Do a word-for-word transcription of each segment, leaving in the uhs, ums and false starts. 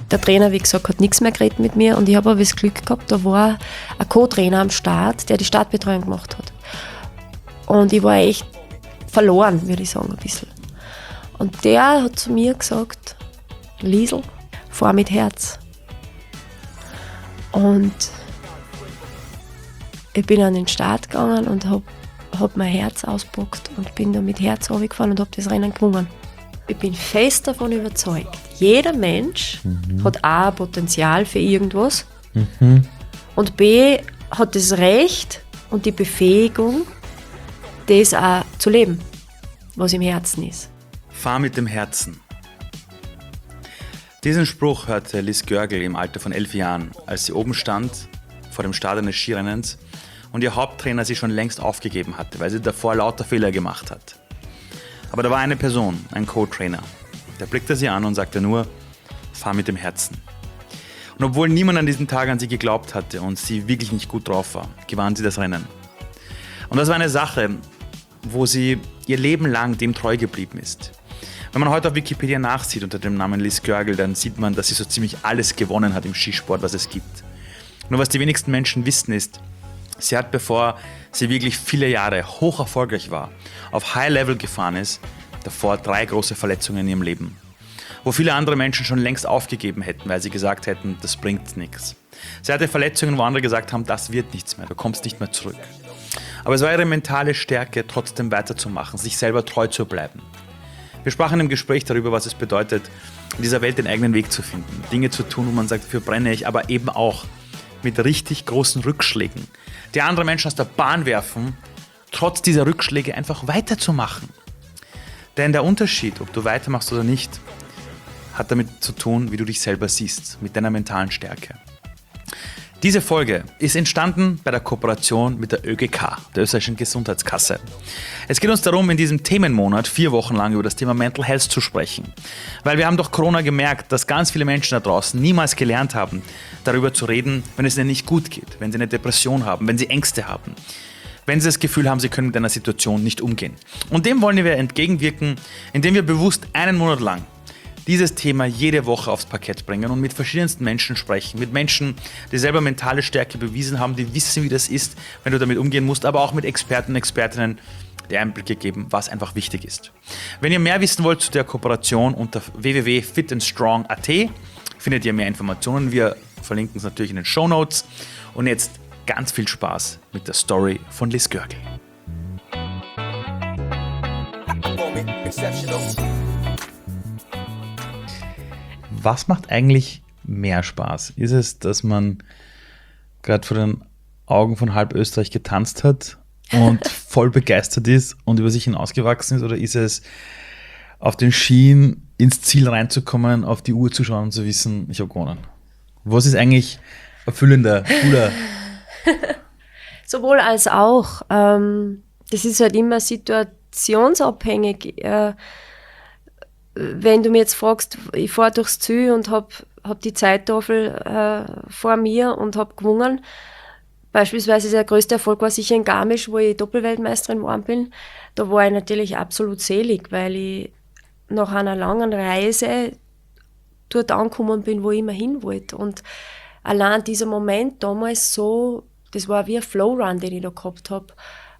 Der Trainer, wie gesagt, hat nichts mehr geredet mit mir und ich habe aber das Glück gehabt, da war ein Co-Trainer am Start, der die Startbetreuung gemacht hat. Und ich war echt verloren, würde ich sagen, ein bisschen. Und der hat zu mir gesagt, Liesl, fahr mit Herz. Und ich bin an den Start gegangen und habe hab mein Herz ausgepackt und bin da mit Herz runtergefahren und habe das Rennen gewonnen. Ich bin fest davon überzeugt, jeder Mensch mhm. hat A, Potenzial für irgendwas mhm. und B, hat das Recht und die Befähigung, das auch zu leben, was im Herzen ist. Fahr mit dem Herzen. Diesen Spruch hörte Liz Görgel im Alter von elf Jahren, als sie oben stand vor dem Start eines Skirennens und ihr Haupttrainer sie schon längst aufgegeben hatte, weil sie davor lauter Fehler gemacht hat. Aber da war eine Person, ein Co-Trainer, der blickte sie an und sagte nur, fahr mit dem Herzen. Und obwohl niemand an diesem Tag an sie geglaubt hatte und sie wirklich nicht gut drauf war, gewann sie das Rennen. Und das war eine Sache, wo sie ihr Leben lang dem treu geblieben ist. Wenn man heute auf Wikipedia nachsieht unter dem Namen Liz Görgel, dann sieht man, dass sie so ziemlich alles gewonnen hat im Skisport, was es gibt. Nur was die wenigsten Menschen wissen ist, sie hat, bevor sie wirklich viele Jahre hoch erfolgreich war, auf High Level gefahren ist, davor drei große Verletzungen in ihrem Leben. Wo viele andere Menschen schon längst aufgegeben hätten, weil sie gesagt hätten, das bringt nichts. Sie hatte Verletzungen, wo andere gesagt haben, das wird nichts mehr, du kommst nicht mehr zurück. Aber es war ihre mentale Stärke, trotzdem weiterzumachen, sich selber treu zu bleiben. Wir sprachen im Gespräch darüber, was es bedeutet, in dieser Welt den eigenen Weg zu finden, Dinge zu tun, wo man sagt, dafür brenne ich, aber eben auch mit richtig großen Rückschlägen, die andere Menschen aus der Bahn werfen, trotz dieser Rückschläge einfach weiterzumachen. Denn der Unterschied, ob du weitermachst oder nicht, hat damit zu tun, wie du dich selber siehst, mit deiner mentalen Stärke. Diese Folge ist entstanden bei der Kooperation mit der ÖGK, der österreichischen Gesundheitskasse. Es geht uns darum, in diesem Themenmonat vier Wochen lang über das Thema Mental Health zu sprechen. Weil wir haben durch Corona gemerkt, dass ganz viele Menschen da draußen niemals gelernt haben, darüber zu reden, wenn es ihnen nicht gut geht, wenn sie eine Depression haben, wenn sie Ängste haben, wenn sie das Gefühl haben, sie können mit einer Situation nicht umgehen. Und dem wollen wir entgegenwirken, indem wir bewusst einen Monat lang dieses Thema jede Woche aufs Parkett bringen und mit verschiedensten Menschen sprechen. Mit Menschen, die selber mentale Stärke bewiesen haben, die wissen, wie das ist, wenn du damit umgehen musst, aber auch mit Experten und Expertinnen, die Einblicke geben, was einfach wichtig ist. Wenn ihr mehr wissen wollt zu der Kooperation, unter w w w punkt fit and strong punkt a t findet ihr mehr Informationen. Wir verlinken es natürlich in den Shownotes. Und jetzt ganz viel Spaß mit der Story von Liz Görgel. Was macht eigentlich mehr Spaß? Ist es, dass man gerade vor den Augen von halb Österreich getanzt hat und voll begeistert ist und über sich hinausgewachsen ist? Oder ist es, auf den Skien ins Ziel reinzukommen, auf die Uhr zu schauen und zu wissen, ich habe gewonnen? Was ist eigentlich erfüllender, cooler? Sowohl als auch. Ähm, das ist halt immer situationsabhängig. Äh, Wenn du mir jetzt fragst, ich fahre durchs Ziel und habe hab die Zeittafel äh, vor mir und habe gewonnen. Beispielsweise der größte Erfolg war sicher in Garmisch, wo ich Doppelweltmeisterin geworden bin. Da war ich natürlich absolut selig, weil ich nach einer langen Reise dort angekommen bin, wo ich immer hin wollte. Und allein dieser Moment damals so, das war wie ein Flowrun, den ich da gehabt habe,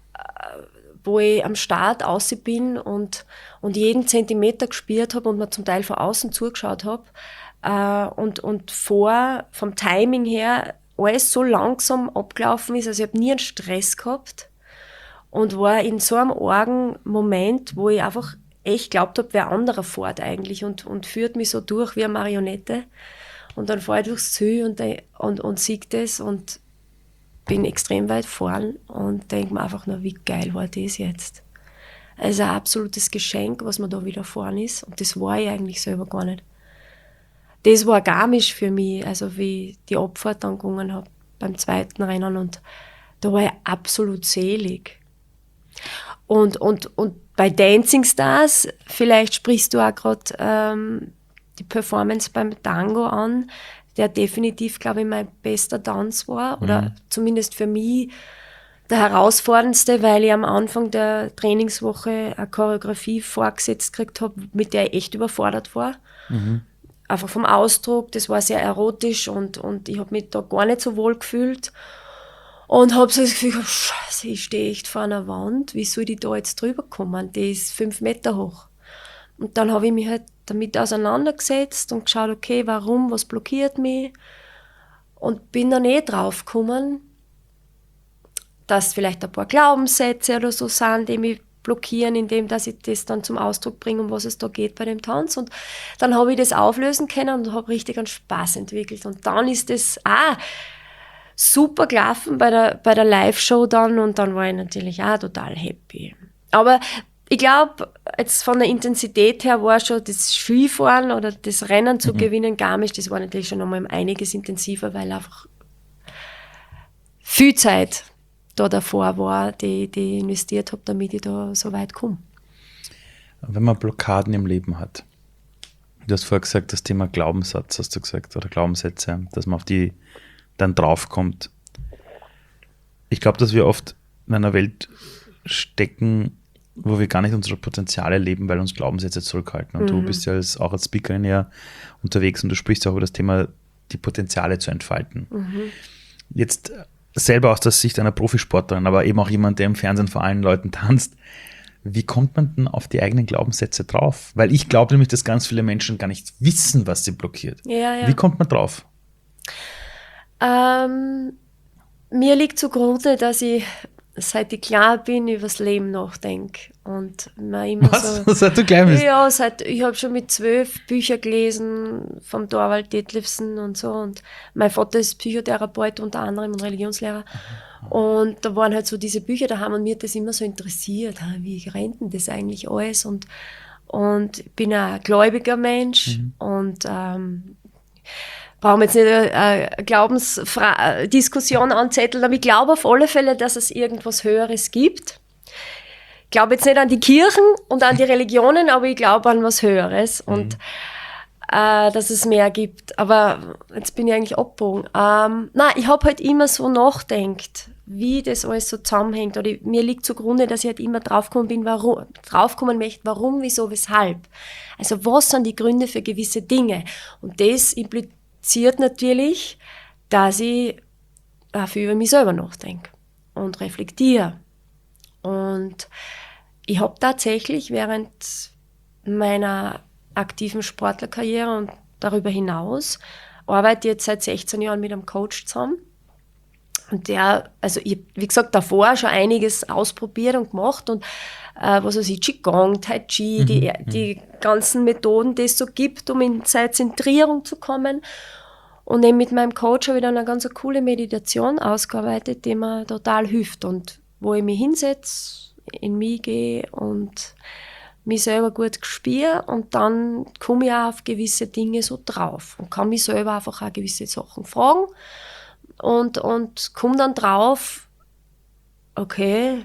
wo ich am Start raus bin und, und jeden Zentimeter gespürt habe und mir zum Teil von außen zugeschaut habe. Äh, und, und vor, vom Timing her, alles so langsam abgelaufen ist, also ich habe nie einen Stress gehabt und war in so einem argen Moment, wo ich einfach echt glaubt habe, wer anderer fährt eigentlich und, und führt mich so durch wie eine Marionette. Und dann fahre ich durchs Ziel und, und, und sehe das und bin extrem weit vorn und denke mir einfach nur, wie geil war das jetzt. Also ein absolutes Geschenk, was mir da widerfahren ist. Und das war ich eigentlich selber gar nicht. Das war Garmisch für mich, also wie ich die Abfahrt dann gegangen habe beim zweiten Rennen. Und da war ich absolut selig. Und, und, und bei Dancing Stars, vielleicht sprichst du auch gerade ähm, die Performance beim Tango an, der definitiv, glaube ich, mein bester Tanz war. Oder mhm. zumindest für mich der herausforderndste, weil ich am Anfang der Trainingswoche eine Choreografie vorgesetzt gekriegt habe, mit der ich echt überfordert war. Mhm. einfach vom Ausdruck, das war sehr erotisch und, und ich habe mich da gar nicht so wohl gefühlt. Und habe so das Gefühl gehabt, Scheiße, ich stehe echt vor einer Wand, wie soll ich da jetzt drüber kommen? Die ist fünf Meter hoch. Und dann habe ich mich halt damit auseinandergesetzt und geschaut, okay, warum, was blockiert mich? Und bin dann eh drauf gekommen, dass vielleicht ein paar Glaubenssätze oder so sind, die mich blockieren, indem dass ich das dann zum Ausdruck bringe, um was es da geht bei dem Tanz. Und dann habe ich das auflösen können und habe richtig einen Spaß entwickelt. Und dann ist das auch super gelaufen bei der, bei der Live-Show dann und dann war ich natürlich auch total happy. Aber ich glaube, jetzt von der Intensität her war schon das Skifahren oder das Rennen zu mhm. gewinnen, Garmisch, das war natürlich schon nochmal einiges intensiver, weil einfach viel Zeit da davor war, die, die ich investiert habe, damit ich da so weit komme. Wenn man Blockaden im Leben hat, du hast vorher gesagt, das Thema Glaubenssatz, hast du gesagt, oder Glaubenssätze, dass man auf die dann draufkommt. Ich glaube, dass wir oft in einer Welt stecken, wo wir gar nicht unsere Potenziale leben, weil uns Glaubenssätze zurückhalten. Und mhm. du bist ja als, auch als Speakerin ja unterwegs und du sprichst ja auch über das Thema, die Potenziale zu entfalten. Mhm. Jetzt selber aus der Sicht einer Profisportlerin, aber eben auch jemand, der im Fernsehen vor allen Leuten tanzt, wie kommt man denn auf die eigenen Glaubenssätze drauf? Weil ich glaube nämlich, dass ganz viele Menschen gar nicht wissen, was sie blockiert. Ja, ja. Wie kommt man drauf? Ähm, mir liegt zugrunde, dass ich, seit ich klein bin, über das Leben nachdenke. Und man immer Was? so, Seit du klein bist? Ja, seit, ich habe schon mit zwölf Bücher gelesen vom Thorwald Detlefsen und so. Und mein Vater ist Psychotherapeut unter anderem und Religionslehrer. Und da waren halt so diese Bücher daheim und mir hat das immer so interessiert. Wie rennt denn das eigentlich alles? Und, und ich bin ein gläubiger Mensch mhm. und ähm, brauchen wir jetzt nicht eine Glaubensdiskussion anzetteln, aber ich glaube auf alle Fälle, dass es irgendwas Höheres gibt. Ich glaube jetzt nicht an die Kirchen und an die Religionen, aber ich glaube an was Höheres und mhm. äh, dass es mehr gibt. Aber jetzt bin ich eigentlich abgebogen. Ähm, nein, ich habe halt immer so nachgedacht, wie das alles so zusammenhängt. Oder ich, mir liegt zugrunde, dass ich halt immer draufgekommen bin, warum, draufkommen möchte, warum, wieso, weshalb. Also was sind die Gründe für gewisse Dinge? Und das impliziert natürlich, dass ich auch viel über mich selber nachdenke und reflektiere. Und ich habe tatsächlich während meiner aktiven Sportlerkarriere und darüber hinaus arbeite jetzt seit sechzehn Jahren mit einem Coach zusammen. Und der, also ich, wie gesagt, davor schon einiges ausprobiert und gemacht und äh, was weiß ich, Qigong, Tai Chi, mhm. die, die ganzen Methoden, die es so gibt, um in seine Zentrierung zu kommen. Und eben mit meinem Coach habe ich dann eine ganz coole Meditation ausgearbeitet, die mir total hilft und wo ich mich hinsetze, in mich gehe und mich selber gut spüre und dann komme ich auch auf gewisse Dinge so drauf und kann mich selber einfach auch gewisse Sachen fragen und, und komme dann drauf, okay,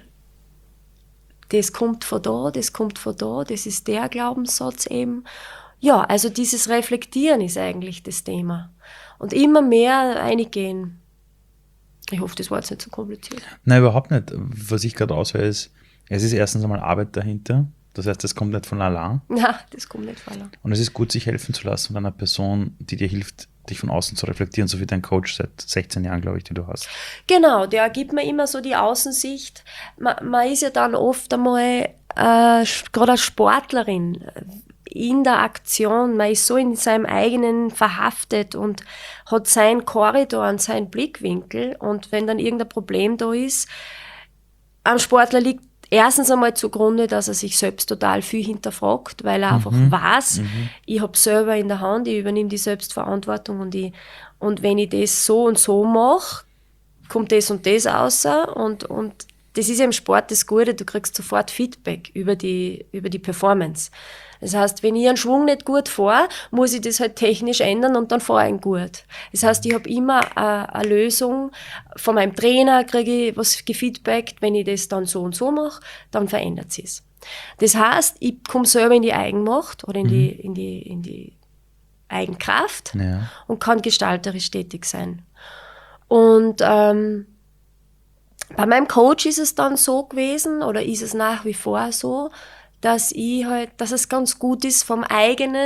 das kommt von da, das kommt von da, das ist der Glaubenssatz eben. Ja, also dieses Reflektieren ist eigentlich das Thema. Und immer mehr eingehen. Ich hoffe, das war jetzt nicht so kompliziert. Nein, überhaupt nicht. Was ich gerade raushöre, ist, es ist erstens einmal Arbeit dahinter. Das heißt, das kommt nicht von allein. Ja, das kommt nicht von allein. Und es ist gut, sich helfen zu lassen von einer Person, die dir hilft, dich von außen zu reflektieren, so wie dein Coach seit sechzehn Jahren, glaube ich, die du hast. Genau, der gibt mir immer so die Außensicht. Man, man ist ja dann oft einmal, äh, gerade als Sportlerin, in der Aktion, man ist so in seinem eigenen verhaftet und hat seinen Korridor und seinen Blickwinkel und wenn dann irgendein Problem da ist, am Sportler liegt erstens einmal zugrunde, dass er sich selbst total viel hinterfragt, weil er mhm. einfach weiß, mhm. ich habe selber in der Hand, ich übernehme die Selbstverantwortung und, ich, und wenn ich das so und so mache, kommt das und das raus und, und das ist ja im Sport das Gute, du kriegst sofort Feedback über die, über die Performance. Das heißt, wenn ich einen Schwung nicht gut fahre, muss ich das halt technisch ändern und dann fahre ich ihn gut. Das heißt, ich habe immer eine, eine Lösung. Von meinem Trainer kriege ich was gefeedbackt, wenn ich das dann so und so mache, dann verändert sich es. Das heißt, ich komme selber in die Eigenmacht oder in, mhm. die, in, die, in die Eigenkraft ja. und kann gestalterisch tätig sein. Und ähm, bei meinem Coach ist es dann so gewesen oder ist es nach wie vor so, dass ich halt, dass es ganz gut ist, vom eigenen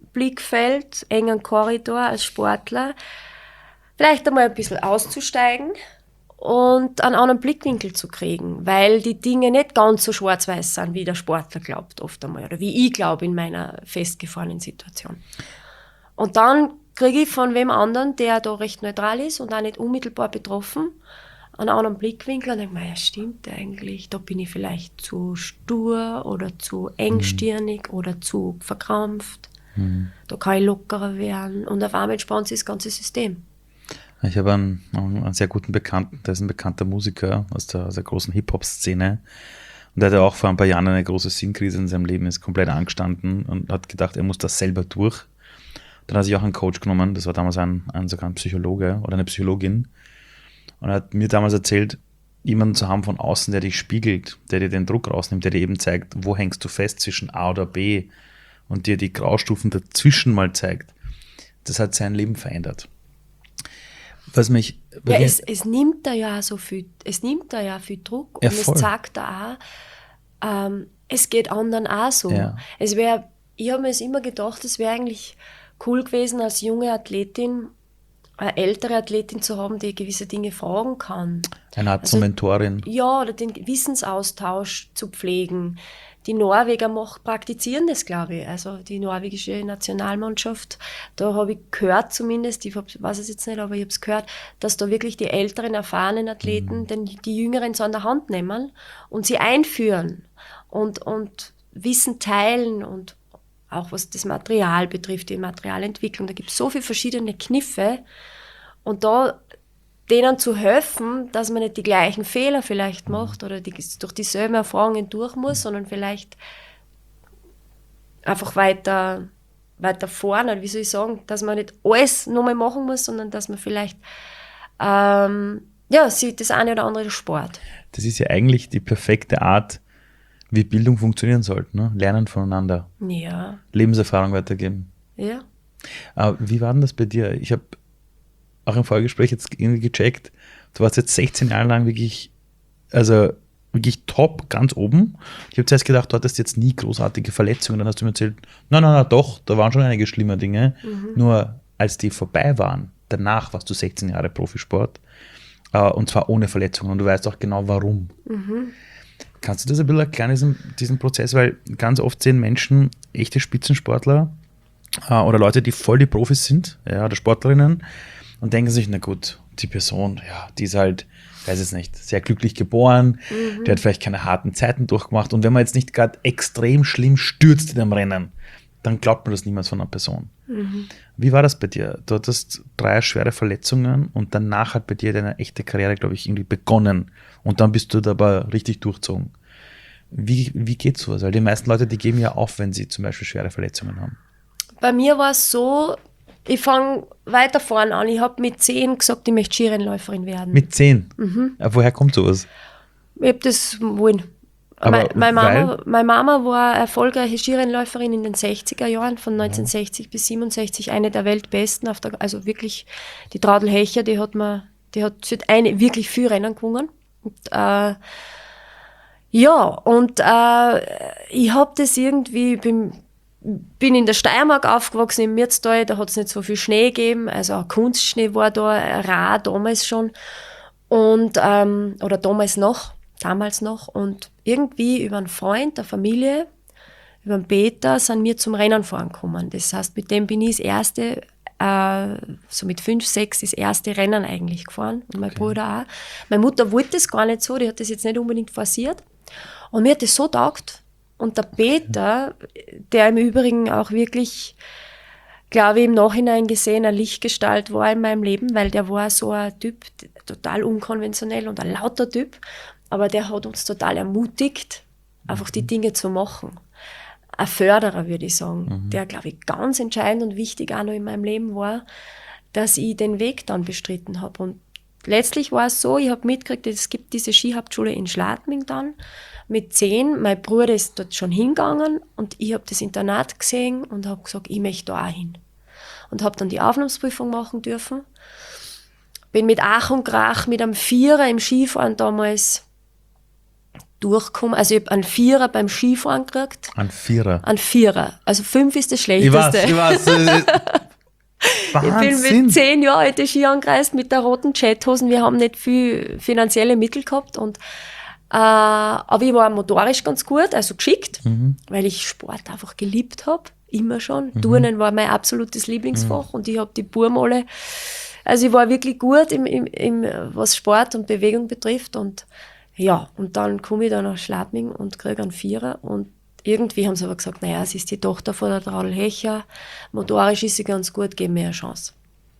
Blickfeld, engen Korridor als Sportler, vielleicht einmal ein bisschen auszusteigen und einen anderen Blickwinkel zu kriegen, weil die Dinge nicht ganz so schwarz-weiß sind, wie der Sportler glaubt oft einmal oder wie ich glaube in meiner festgefahrenen Situation. Und dann kriege ich von wem anderen, der da recht neutral ist und auch nicht unmittelbar betroffen, einen anderen Blickwinkel und denke mir, ja stimmt eigentlich, da bin ich vielleicht zu stur oder zu engstirnig mhm. oder zu verkrampft. Mhm. Da kann ich lockerer werden und auf einmal entspannt sich das ganze System. Ich habe einen, einen sehr guten Bekannten, der ist ein bekannter Musiker aus der, aus der großen Hip-Hop-Szene und der hatte auch vor ein paar Jahren eine große Sinnkrise in seinem Leben, ist komplett angestanden und hat gedacht, er muss das selber durch. Dann hat er sich auch einen Coach genommen, das war damals ein, ein, sogar ein Psychologe oder eine Psychologin und er hat mir damals erzählt, jemanden zu haben von außen, der dich spiegelt, der dir den Druck rausnimmt, der dir eben zeigt, wo hängst du fest zwischen A oder B und dir die Graustufen dazwischen mal zeigt. Das hat sein Leben verändert. Was mich ja, es, es nimmt da ja so viel, es nimmt da ja viel Druck und ja, es sagt da auch, ähm, es geht anderen auch so. Ja. Es wäre, ich habe mir es immer gedacht, es wäre eigentlich cool gewesen, als junge Athletin, eine ältere Athletin zu haben, die gewisse Dinge fragen kann. Eine Art also, zur Mentorin. Ja, oder den Wissensaustausch zu pflegen. Die Norweger macht, praktizieren das, glaube ich. Also die norwegische Nationalmannschaft, da habe ich gehört zumindest, ich weiß es jetzt nicht, aber ich habe es gehört, dass da wirklich die älteren, erfahrenen Athleten mhm. den, die Jüngeren so an der Hand nehmen und sie einführen und, und Wissen teilen und auch was das Material betrifft, die Materialentwicklung. Da gibt es so viele verschiedene Kniffe und da denen zu helfen, dass man nicht die gleichen Fehler vielleicht macht oder die, durch dieselben Erfahrungen durch muss, sondern vielleicht einfach weiter, weiter vorne, wie soll ich sagen, dass man nicht alles nochmal machen muss, sondern dass man vielleicht ähm, ja, sieht das eine oder andere Sport. Das ist ja eigentlich die perfekte Art, wie Bildung funktionieren sollte, ne? Lernen voneinander. Ja. Lebenserfahrung weitergeben. Ja. Aber wie war denn das bei dir? Ich habe auch im Vorgespräch jetzt irgendwie gecheckt, du warst jetzt sechzehn Jahre lang wirklich, also wirklich top, ganz oben. Ich habe zuerst gedacht, du hattest jetzt nie großartige Verletzungen, dann hast du mir erzählt, nein, nein, nein, doch, da waren schon einige schlimme Dinge, mhm. nur als die vorbei waren, danach warst du sechzehn Jahre Profisport äh, und zwar ohne Verletzungen und du weißt auch genau warum. Mhm. Kannst du das ein bisschen erklären, diesen, diesen Prozess, weil ganz oft sehen Menschen, echte Spitzensportler äh, oder Leute, die voll die Profis sind, ja, oder Sportlerinnen, und denken sich, na gut, die Person, ja, die ist halt, weiß es nicht, sehr glücklich geboren, mhm. die hat vielleicht keine harten Zeiten durchgemacht und wenn man jetzt nicht gerade extrem schlimm stürzt in einem Rennen, dann glaubt man das niemals von einer Person. Mhm. Wie war das bei dir? Du hattest drei schwere Verletzungen und danach hat bei dir deine echte Karriere, glaube ich, irgendwie begonnen und dann bist du dabei richtig durchzogen. Wie, wie geht sowas? Weil die meisten Leute, die geben ja auf, wenn sie zum Beispiel schwere Verletzungen haben. Bei mir war es so, ich fange weiter vorne an. Ich habe mit zehn gesagt, ich möchte Skirennläuferin werden. Mit zehn? Mhm. Ja, woher kommt sowas? Ich habe das wollen. Meine, meine, Mama, meine Mama war erfolgreiche Skirennläuferin in den sechziger Jahren, von neunzehnhundertsechzig ja. bis siebenundsechzig, eine der Weltbesten. Auf der, also wirklich, die Traudl Hecher, die hat, mir, die hat eine, wirklich viel Rennen gewonnen. Und, äh, ja, und äh, ich habe das irgendwie, bin, bin in der Steiermark aufgewachsen, im Mürztal, da hat es nicht so viel Schnee gegeben, also auch Kunstschnee war da rar damals schon und ähm, oder damals noch, damals noch und irgendwie über einen Freund der Familie, über einen Peter, sind wir zum Rennen fahren gekommen. Das heißt, mit dem bin ich das erste, äh, so mit fünf, sechs, das erste Rennen eigentlich gefahren und mein okay. Bruder auch. Meine Mutter wollte das gar nicht so, die hat das jetzt nicht unbedingt forciert und mir hat das so taugt. Und der Peter, der im Übrigen auch wirklich, glaube ich, im Nachhinein gesehen, eine Lichtgestalt war in meinem Leben, weil der war so ein Typ, total unkonventionell und ein lauter Typ, aber der hat uns total ermutigt, einfach die Dinge zu machen. Ein Förderer, würde ich sagen, mhm. der, glaube ich, ganz entscheidend und wichtig auch noch in meinem Leben war, dass ich den Weg dann bestritten habe. Und letztlich war es so, ich habe mitgekriegt, es gibt diese Skihauptschule in Schladming dann, mit zehn, mein Bruder ist dort schon hingegangen und ich habe das Internat gesehen und habe gesagt, ich möchte da auch hin. Und habe dann die Aufnahmeprüfung machen dürfen. Bin mit Ach und Krach mit einem Vierer im Skifahren damals durchgekommen. Also ich habe einen Vierer beim Skifahren gekriegt. Ein Vierer. Ein Vierer. Also fünf ist das Ich Schlechteste. weiß, ich weiß. äh, Ich bin Wahnsinn. mit zehn Jahren alte Ski angereist mit der roten Jethosen. Wir haben nicht viel finanzielle Mittel gehabt. Und, äh, aber ich war motorisch ganz gut, also geschickt, Mhm. weil ich Sport einfach geliebt habe. Immer schon. Mhm. Turnen war mein absolutes Lieblingsfach. Mhm. Und ich habe die Burm alle. Also ich war wirklich gut, im, im, im, was Sport und Bewegung betrifft. Und ja, und dann komme ich da nach Schladming und kriege einen Vierer. Und irgendwie haben sie aber gesagt, naja, sie ist die Tochter von der Traudl Hecher, motorisch ist sie ganz gut, geben mir eine Chance.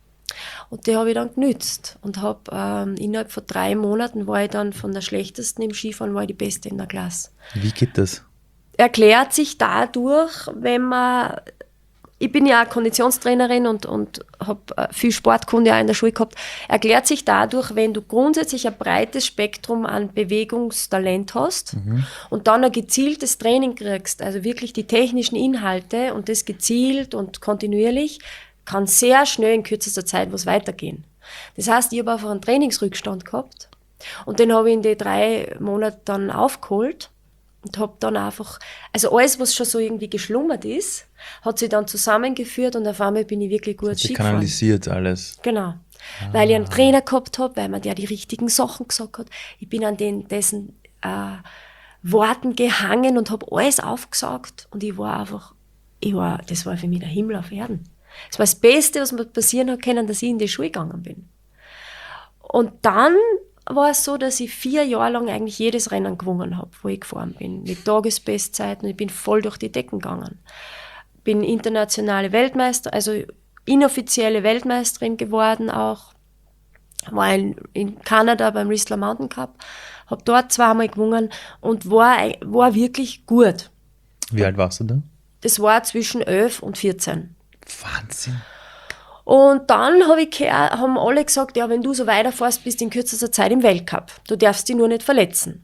Und die habe ich dann genützt und habe ähm, innerhalb von drei Monaten war ich dann von der schlechtesten im Skifahren, war ich die Beste in der Klasse. Wie geht das? Erklärt sich dadurch, wenn man, ich bin ja auch Konditionstrainerin und, und habe viel Sportkunde auch in der Schule gehabt, erklärt sich dadurch, wenn du grundsätzlich ein breites Spektrum an Bewegungstalent hast mhm. und dann ein gezieltes Training kriegst, also wirklich die technischen Inhalte und das gezielt und kontinuierlich, kann sehr schnell in kürzester Zeit was weitergehen. Das heißt, ich habe einfach einen Trainingsrückstand gehabt und den habe ich in den drei Monaten dann aufgeholt. Und habe dann einfach, also alles, was schon so irgendwie geschlummert ist, hat sich dann zusammengeführt und auf einmal bin ich wirklich gut Ski gefahren. Kanalisiert alles. Genau. Ah. Weil ich einen Trainer gehabt habe, weil man der die richtigen Sachen gesagt hat. Ich bin an den, dessen äh, Worten gehangen und habe alles aufgesagt und ich war einfach, ich war, das war für mich der Himmel auf Erden. Das war das Beste, was mir passieren hat können, dass ich in die Schule gegangen bin. Und dann war es so, dass ich vier Jahre lang eigentlich jedes Rennen gewonnen habe, wo ich gefahren bin, mit Tagesbestzeiten und ich bin voll durch die Decken gegangen. Bin internationale Weltmeister, also inoffizielle Weltmeisterin geworden auch, war in, in Kanada beim Whistler Mountain Cup, habe dort zweimal gewonnen und war, war wirklich gut. Wie alt warst du da? Das war zwischen elf und vierzehn. Wahnsinn. Und dann hab ich gehört, haben alle gesagt, ja, wenn du so weiterfährst, bist du in kürzester Zeit im Weltcup. Du darfst dich nur nicht verletzen.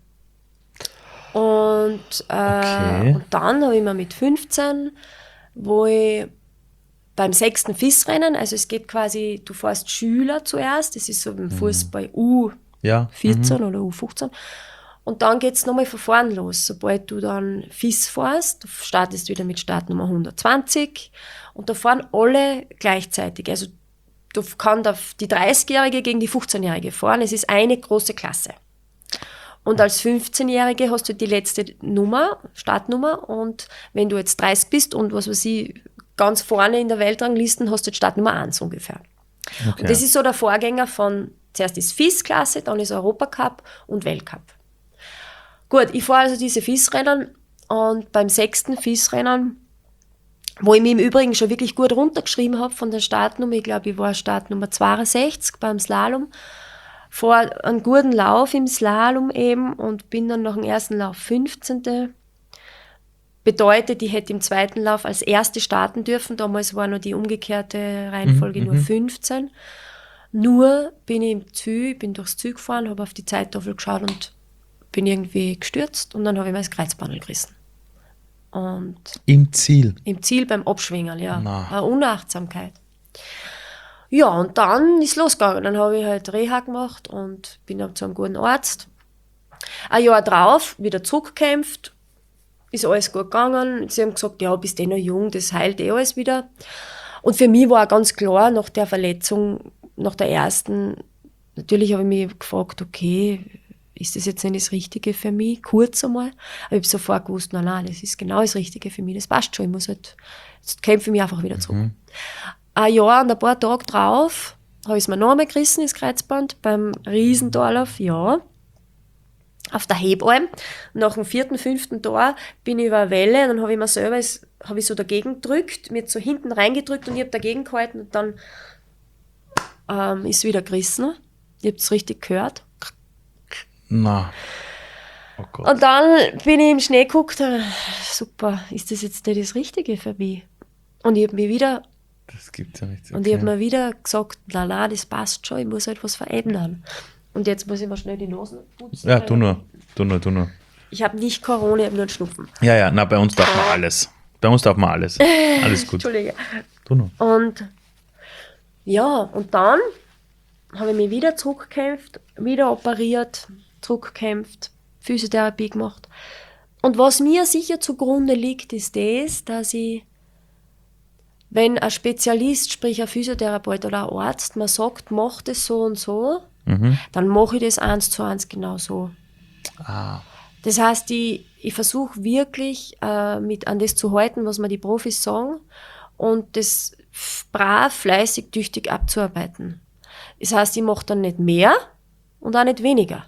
Und, äh, okay. und dann habe ich mir mit fünfzehn, wo ich beim sechsten F I S-Rennen, also es geht quasi, du fährst Schüler zuerst, das ist so im Fußball U vierzehn ja, oder U fünfzehn. Und dann geht es nochmal von vorn los. Sobald du dann F I S fährst, du startest wieder mit Startnummer hundertzwanzig und da fahren alle gleichzeitig. Also du kannst die dreißigjährige gegen die fünfzehnjährige fahren. Es ist eine große Klasse. Und als fünfzehnjährige hast du die letzte Nummer, Startnummer. Und wenn du jetzt dreißig bist und was weiß ich, ganz vorne in der Weltrangliste hast du jetzt Startnummer eins ungefähr. Okay. Und das ist so der Vorgänger von, zuerst ist F I S-Klasse, dann ist Europacup und Weltcup. Gut, ich fahre also diese F I S-Rennen und beim sechsten F I S-Rennen, wo ich mich im Übrigen schon wirklich gut runtergeschrieben habe von der Startnummer, ich glaube, ich war Startnummer zweiundsechzig beim Slalom, fahre einen guten Lauf im Slalom eben und bin dann nach dem ersten Lauf fünfzehnte Bedeutet, ich hätte im zweiten Lauf als Erste starten dürfen, damals war noch die umgekehrte Reihenfolge mhm, nur fünfzehn. Nur bin ich im Ziel, bin durchs Ziel gefahren, habe auf die Zeittafel geschaut und bin irgendwie gestürzt und dann habe ich mir das Kreuzbandel gerissen. Und Im Ziel? Im Ziel beim Abschwingen, ja. Na. Eine Unachtsamkeit. Ja, und dann ist losgegangen. Dann habe ich halt Reha gemacht und bin dann zu einem guten Arzt. Ein Jahr drauf, wieder zurückgekämpft, ist alles gut gegangen. Sie haben gesagt, ja, bist eh noch jung, das heilt eh alles wieder. Und für mich war ganz klar, nach der Verletzung, nach der ersten, natürlich habe ich mich gefragt, okay, ist das jetzt nicht das Richtige für mich? Kurz einmal. Aber ich habe sofort gewusst, nein, nein, das ist genau das Richtige für mich. Das passt schon. Ich muss halt, jetzt kämpfe ich mich einfach wieder zurück. Mhm. Ein Jahr und ein paar Tage drauf habe ich es mir noch einmal gerissen, das Kreuzband, beim Riesentorlauf, ja. Auf der Hebalm. Nach dem vierten, fünften Tor bin ich über eine Welle und dann habe ich mir selber, habe ich so dagegen gedrückt, mir so hinten reingedrückt und ich habe dagegen gehalten und dann ähm, ist es wieder gerissen. Ich habe es richtig gehört. Na. Oh Gott. Und dann bin ich im Schnee geguckt, äh, super, ist das jetzt nicht das Richtige für mich? Und ich habe mir wieder, das gibt's ja nicht. Okay. Und ich habe mir wieder gesagt, na na, das passt schon, ich muss halt was verändern. Und jetzt muss ich mal schnell die Nase putzen. Ja, tu nur, tu nur, tu nur. Ich habe nicht Corona, ich habe nur einen Schnupfen. Ja, ja, na, bei uns darf man alles. Bei uns darf man alles. Alles gut. Entschuldige. Tu nur. Und ja, und dann habe ich mich wieder zurückgekämpft, wieder operiert, zurückgekämpft, Physiotherapie gemacht. Und was mir sicher zugrunde liegt, ist das, dass ich, wenn ein Spezialist, sprich ein Physiotherapeut oder ein Arzt, mir sagt, mach das so und so, mhm. dann mache ich das eins zu eins genau so. Ah. Das heißt, ich, ich versuche wirklich äh, mit an das zu halten, was mir die Profis sagen und das brav, fleißig, tüchtig abzuarbeiten. Das heißt, ich mache dann nicht mehr und auch nicht weniger.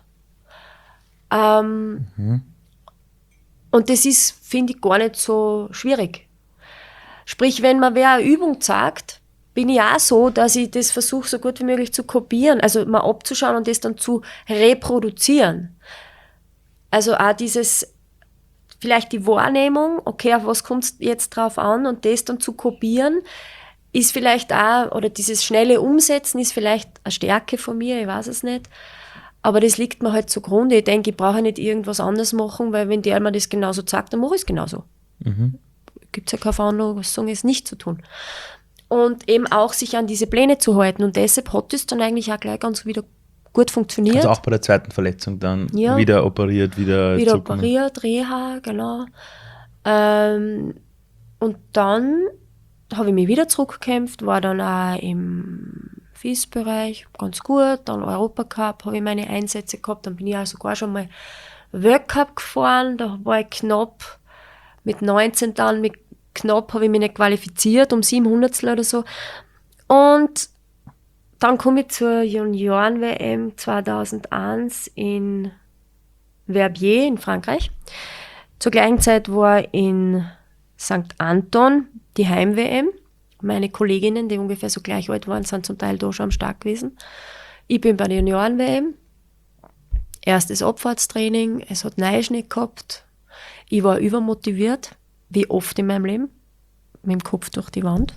Ähm, mhm. Und das ist, finde ich, gar nicht so schwierig. Sprich, wenn mir wer eine Übung zeigt, bin ich auch so, dass ich das versuche, so gut wie möglich zu kopieren, also mal abzuschauen und das dann zu reproduzieren. Also auch dieses, vielleicht die Wahrnehmung, okay, auf was kommt es jetzt drauf an und das dann zu kopieren, ist vielleicht auch, oder dieses schnelle Umsetzen ist vielleicht eine Stärke von mir, ich weiß es nicht. Aber das liegt mir halt zugrunde. Ich denke, ich brauche nicht irgendwas anderes machen, weil wenn der mir das genauso sagt, dann mache ich es genauso. Mhm. Gibt es ja keine Veranlassung, es nicht zu tun. Und eben auch sich an diese Pläne zu halten. Und deshalb hat es dann eigentlich auch gleich ganz wieder gut funktioniert. Also auch bei der zweiten Verletzung dann ja. wieder operiert, wieder Wieder zukommen. operiert, Reha, genau. Ähm, und dann habe ich mich wieder zurückgekämpft, war dann auch im F I S-Bereich ganz gut, dann Europacup habe ich meine Einsätze gehabt, dann bin ich auch sogar schon mal Weltcup gefahren, da war ich knapp mit neunzehn dann, mit knapp habe ich mich nicht qualifiziert, um sieben Hundertstel oder so. Und dann komme ich zur Junioren-W M zweitausendeins in Verbier in Frankreich. Zur gleichen Zeit war in Sankt Anton die Heim-W M. Meine Kolleginnen, die ungefähr so gleich alt waren, sind zum Teil da schon am Start gewesen. Ich bin bei der Junioren-W M. Erstes Abfahrtstraining, es hat Neuschnee gehabt. Ich war übermotiviert, wie oft in meinem Leben, mit dem Kopf durch die Wand.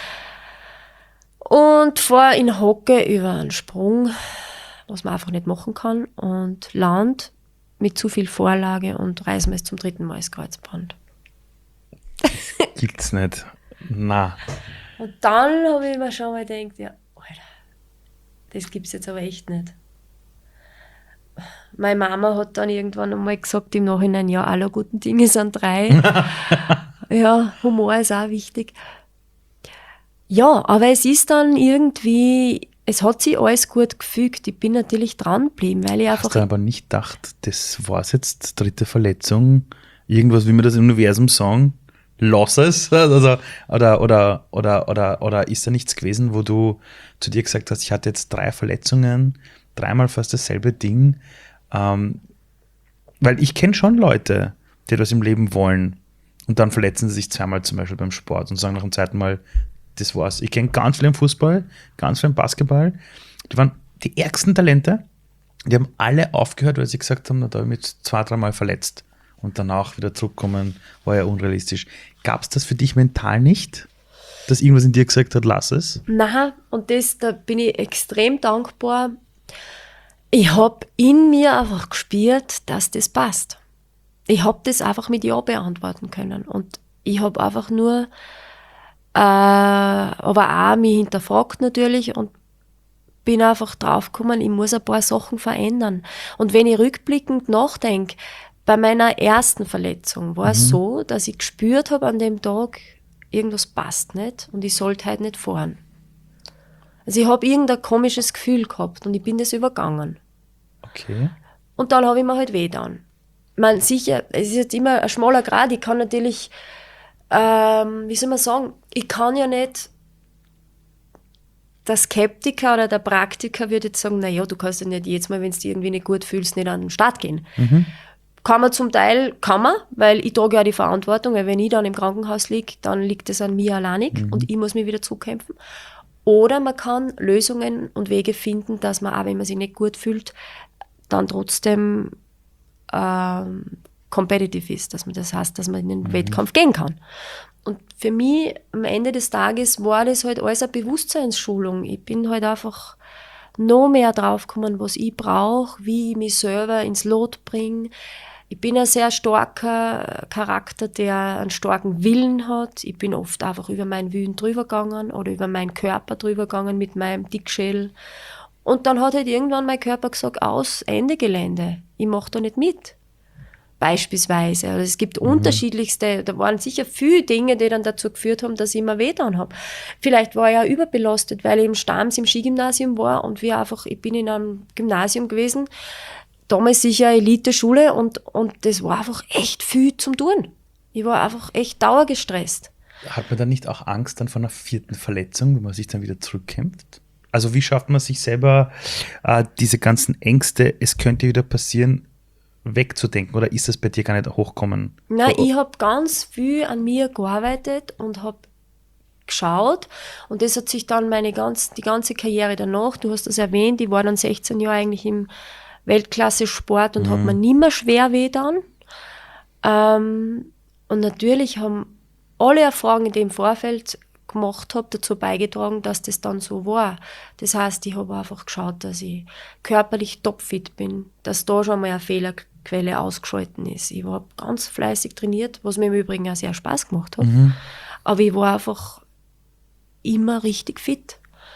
Und fahre in Hocke über einen Sprung, was man einfach nicht machen kann, und land mit zu viel Vorlage und reiß mir es zum dritten Mal ins Kreuzband. Gibt's nicht. Na. Und dann habe ich mir schon mal gedacht, ja, Alter, das gibt's jetzt aber echt nicht. Meine Mama hat dann irgendwann einmal gesagt im Nachhinein, ja, alle guten Dinge sind drei. Ja, Humor ist auch wichtig. Ja, aber es ist dann irgendwie, es hat sich alles gut gefügt. Ich bin natürlich dran geblieben, weil ich einfach... Hast du aber nicht gedacht, das war's jetzt, dritte Verletzung, irgendwas, wie wir das im Universum sagen, lass es? Also, oder, oder, oder, oder, oder ist da nichts gewesen, wo du zu dir gesagt hast, ich hatte jetzt drei Verletzungen, dreimal fast dasselbe Ding? Ähm, weil ich kenne schon Leute, die das im Leben wollen und dann verletzen sie sich zweimal zum Beispiel beim Sport und sagen nach dem zweiten Mal, das war's. Ich kenne ganz viele im Fußball, ganz viele im Basketball. Die waren die ärgsten Talente. Die haben alle aufgehört, weil sie gesagt haben, na, da habe ich mich zwei, dreimal verletzt. Und danach wieder zurückkommen, war ja unrealistisch. Gab es das für dich mental nicht? Dass irgendwas in dir gesagt hat, lass es? Nein, und das, da bin ich extrem dankbar. Ich habe in mir einfach gespürt, dass das passt. Ich habe das einfach mit Ja beantworten können. Und ich habe einfach nur Äh, aber auch mich hinterfragt natürlich und bin einfach draufgekommen, ich muss ein paar Sachen verändern. Und wenn ich rückblickend nachdenke, bei meiner ersten Verletzung war mhm. es so, dass ich gespürt habe an dem Tag, irgendwas passt nicht und ich sollte halt nicht fahren. Also ich habe irgendein komisches Gefühl gehabt und ich bin das übergangen. Okay. Und dann habe ich mir halt weh getan. Ich meine, sicher, es ist jetzt immer ein schmaler Grat, ich kann natürlich Ähm, wie soll man sagen, ich kann ja nicht, der Skeptiker oder der Praktiker würde jetzt sagen, naja, du kannst ja nicht jedes Mal, wenn du dich irgendwie nicht gut fühlst, nicht an den Start gehen. Mhm. Kann man zum Teil, kann man, weil ich trage ja die Verantwortung, weil wenn ich dann im Krankenhaus liege, dann liegt es an mir alleinig mhm. und ich muss mich wieder zurückkämpfen. Oder man kann Lösungen und Wege finden, dass man auch, wenn man sich nicht gut fühlt, dann trotzdem ähm, competitive ist, dass man das heißt, dass man in den mhm. Wettkampf gehen kann. Und für mich am Ende des Tages war das halt alles eine Bewusstseinsschulung. Ich bin halt einfach noch mehr draufgekommen, was ich brauche, wie ich mich selber ins Lot bringe. Ich bin ein sehr starker Charakter, der einen starken Willen hat. Ich bin oft einfach über meinen Willen drüber gegangen oder über meinen Körper drüber gegangen mit meinem Dickschädel. Und dann hat halt irgendwann mein Körper gesagt, aus, Ende Gelände. Ich mache da nicht mit. beispielsweise. Also es gibt mhm. unterschiedlichste, da waren sicher viele Dinge, die dann dazu geführt haben, dass ich immer wehgetan habe. Vielleicht war ich ja überbelastet, weil ich im Stams im Skigymnasium war und wir einfach, ich bin in einem Gymnasium gewesen, damals sicher eine Elite-Schule und, und das war einfach echt viel zum Tun. Ich war einfach echt dauergestresst. Hat man dann nicht auch Angst dann vor einer vierten Verletzung, wenn man sich dann wieder zurückkämpft? Also wie schafft man sich selber äh, diese ganzen Ängste, es könnte wieder passieren, wegzudenken? Oder ist das bei dir gar nicht hochkommen? Nein, oh, oh. ich habe ganz viel an mir gearbeitet und habe geschaut und das hat sich dann meine ganz, die ganze Karriere danach, du hast das erwähnt, ich war dann sechzehn Jahre eigentlich im Weltklasse-Sport und mhm. hat mir nicht mehr schwer wehgetan. Ähm, und natürlich haben alle Erfahrungen, die ich im Vorfeld gemacht habe, dazu beigetragen, dass das dann so war. Das heißt, ich habe einfach geschaut, dass ich körperlich topfit bin, dass da schon mal eine Fehlerquelle ausgeschalten ist. Ich habe ganz fleißig trainiert, was mir im Übrigen auch sehr Spaß gemacht hat. Mhm. Aber ich war einfach immer richtig fit.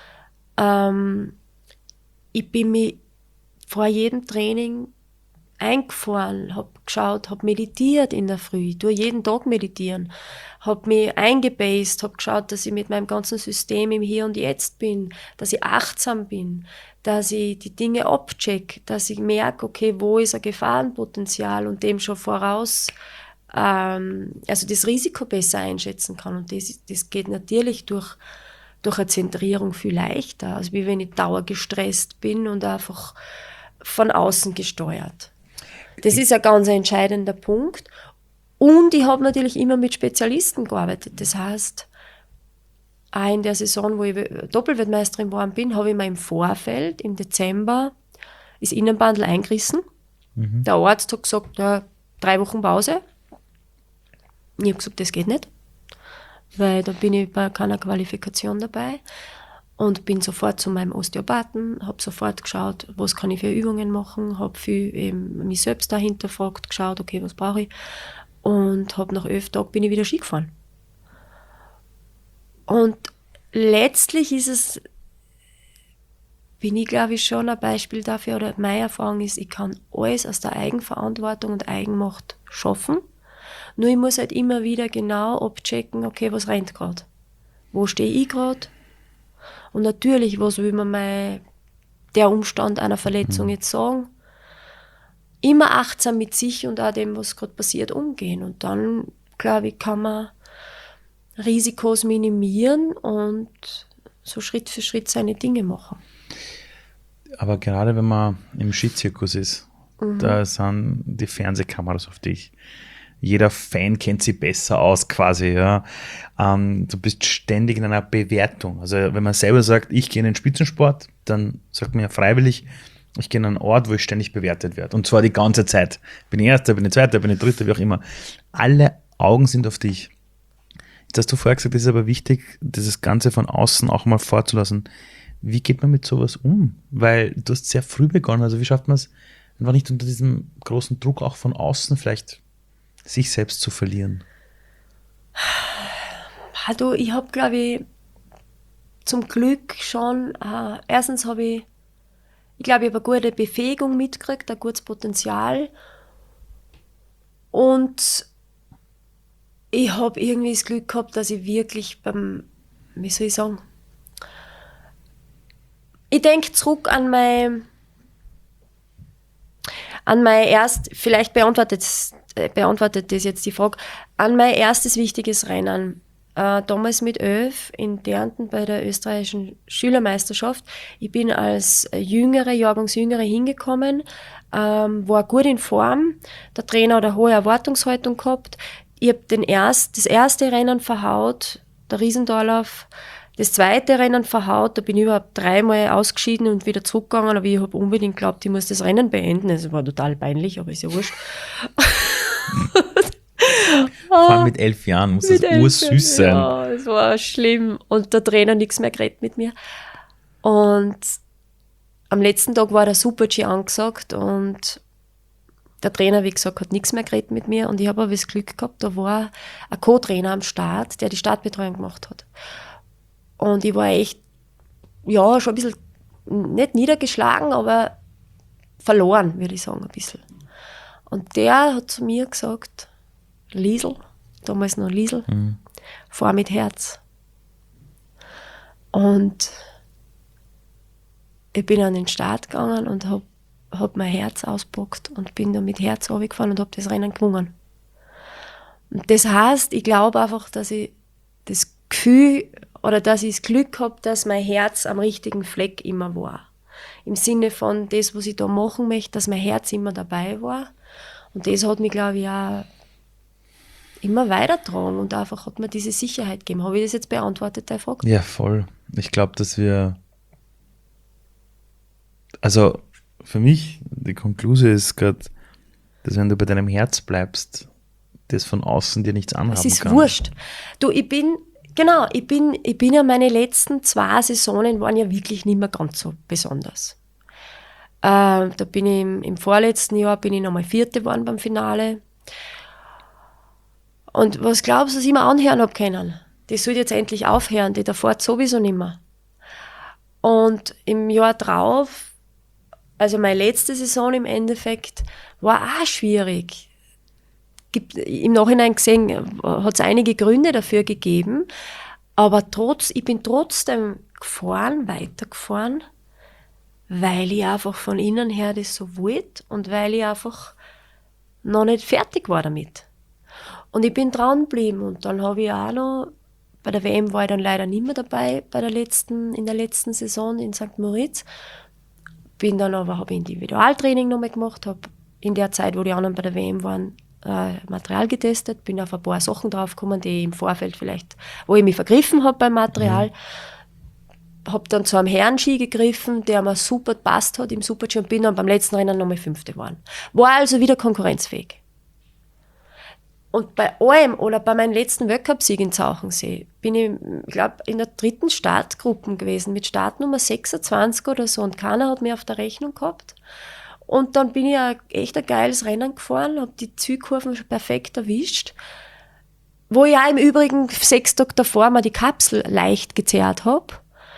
Ähm, ich bin mir vor jedem Training eingefahren, habe geschaut, habe meditiert in der Früh, ich tue jeden Tag meditieren, habe mich eingebased, habe geschaut, dass ich mit meinem ganzen System im Hier und Jetzt bin, dass ich achtsam bin, dass ich die Dinge abchecke, dass ich merke, okay, wo ist ein Gefahrenpotenzial und dem schon voraus, ähm, also das Risiko besser einschätzen kann und das, das geht natürlich durch, durch eine Zentrierung viel leichter, als wie wenn ich dauergestresst bin und einfach von außen gesteuert. Das ist ein ganz entscheidender Punkt. Und ich habe natürlich immer mit Spezialisten gearbeitet. Das heißt, auch in der Saison, wo ich Doppelweltmeisterin geworden bin, habe ich mir im Vorfeld, im Dezember, das Innenbandel eingerissen. Mhm. Der Arzt hat gesagt, ja, drei Wochen Pause. Ich habe gesagt, das geht nicht, weil da bin ich bei keiner Qualifikation dabei. Und bin sofort zu meinem Osteopathen, habe sofort geschaut, was kann ich für Übungen machen, habe viel eben mich selbst dahinter gefragt, geschaut, okay, was brauche ich. Und habe nach elf Tagen bin ich wieder Ski gefahren. Und letztlich ist es, bin ich glaube ich schon ein Beispiel dafür, oder meine Erfahrung ist, ich kann alles aus der Eigenverantwortung und Eigenmacht schaffen. Nur ich muss halt immer wieder genau abchecken, okay, was rennt gerade? Wo stehe ich gerade? Und natürlich, was will man mal der Umstand einer Verletzung jetzt sagen? Immer achtsam mit sich und auch dem, was gerade passiert, umgehen. Und dann, glaube ich, kann man Risikos minimieren und so Schritt für Schritt seine Dinge machen. Aber gerade wenn man im Skizirkus ist, mhm. da sind die Fernsehkameras auf dich. Jeder Fan kennt sie besser aus quasi. Ja. Ähm, du bist ständig in einer Bewertung. Also wenn man selber sagt, ich gehe in den Spitzensport, dann sagt man ja freiwillig, ich gehe in einen Ort, wo ich ständig bewertet werde. Und zwar die ganze Zeit. Bin ich Erster, bin ich Zweiter, bin ich Dritter, wie auch immer. Alle Augen sind auf dich. Jetzt hast du vorher gesagt, es ist aber wichtig, dieses Ganze von außen auch mal vorzulassen. Wie geht man mit sowas um? Weil du hast sehr früh begonnen. Also wie schafft man es einfach nicht unter diesem großen Druck auch von außen vielleicht sich selbst zu verlieren? Also ich habe, glaube ich, zum Glück schon, äh, erstens habe ich, ich glaube, ich habe eine gute Befähigung mitgekriegt, ein gutes Potenzial und ich habe irgendwie das Glück gehabt, dass ich wirklich beim, wie soll ich sagen, ich denke zurück an mein, an mein erst, vielleicht beantwortet beantwortet das jetzt die Frage, an mein erstes wichtiges Rennen, äh, damals mit elf in Därnten bei der österreichischen Schülermeisterschaft. Ich bin als Jüngere, Jahrgangsjüngere hingekommen, ähm, war gut in Form, der Trainer hat eine hohe Erwartungshaltung gehabt. Ich habe den erst, das erste Rennen verhaut, der Riesendorlauf, das zweite Rennen verhaut, da bin ich überhaupt dreimal ausgeschieden und wieder zurückgegangen, aber ich habe unbedingt geglaubt, ich muss das Rennen beenden. Es war total peinlich, aber ist ja wurscht. Vor allem mit elf Jahren muss mit das ursüß sein. Ja, es war schlimm. Und der Trainer nichts mehr geredet mit mir. Und am letzten Tag war der Super-G angesagt und der Trainer, wie gesagt, hat nichts mehr geredet mit mir. Und ich habe aber das Glück gehabt, da war ein Co-Trainer am Start, der die Startbetreuung gemacht hat. Und ich war echt, ja, schon ein bisschen, nicht niedergeschlagen, aber verloren, würde ich sagen, ein bisschen. Und der hat zu mir gesagt, Liesl, damals noch Liesl, mhm. fahr mit Herz. Und ich bin an den Start gegangen und habe hab mein Herz auspackt und bin da mit Herz runtergefahren und habe das Rennen gewonnen. Und das heißt, ich glaube einfach, dass ich das Gefühl oder dass ich das Glück habe, dass mein Herz am richtigen Fleck immer war. Im Sinne von das, was ich da machen möchte, dass mein Herz immer dabei war. Und das hat mich, glaube ich, auch immer weitergetragen und einfach hat mir diese Sicherheit gegeben. Habe ich das jetzt beantwortet, deine Frage? Ja, voll. Ich glaube, dass wir, also für mich, die Konklusion ist gerade, dass wenn du bei deinem Herz bleibst, das von außen dir nichts anhaben kann. Es ist kann. Wurscht. Du, ich bin, genau, ich bin, ich bin ja meine letzten zwei Saisonen waren ja wirklich nicht mehr ganz so besonders. Äh, da bin ich im, im vorletzten Jahr bin ich nochmal Vierte geworden beim Finale. Und was glaubst du, dass ich mir anhören habe können? Das soll jetzt endlich aufhören, die davor sowieso nicht mehr. Und im Jahr drauf, also meine letzte Saison im Endeffekt, war auch schwierig. Gibt, im Nachhinein gesehen hat es einige Gründe dafür gegeben, aber trotz, ich bin trotzdem gefahren, weitergefahren, weil ich einfach von innen her das so wollte und weil ich einfach noch nicht fertig war damit. Und ich bin dran geblieben und dann habe ich auch noch, bei der W M war ich dann leider nicht mehr dabei, bei der letzten, in der letzten Saison in Sankt Moritz. Bin dann aber, habe Individualtraining noch mal gemacht, habe in der Zeit, wo die anderen bei der W M waren, äh, Material getestet, bin auf ein paar Sachen draufgekommen, die im Vorfeld vielleicht, wo ich mich vergriffen habe beim Material. Mhm. Habe dann zu einem Herrenski gegriffen, der mir super gepasst hat im Super-G und bin dann beim letzten Rennen nochmal Fünfte geworden. War also wieder konkurrenzfähig. Und bei allem oder bei meinem letzten Weltcup-Sieg in Zauchensee bin ich, ich glaube, in der dritten Startgruppe gewesen, mit Startnummer sechsundzwanzig oder so und keiner hat mich auf der Rechnung gehabt. Und dann bin ich ein, echt ein geiles Rennen gefahren, habe die Zielkurven schon perfekt erwischt, wo ich auch im Übrigen sechs Tage davor mal die Kapsel leicht gezerrt habe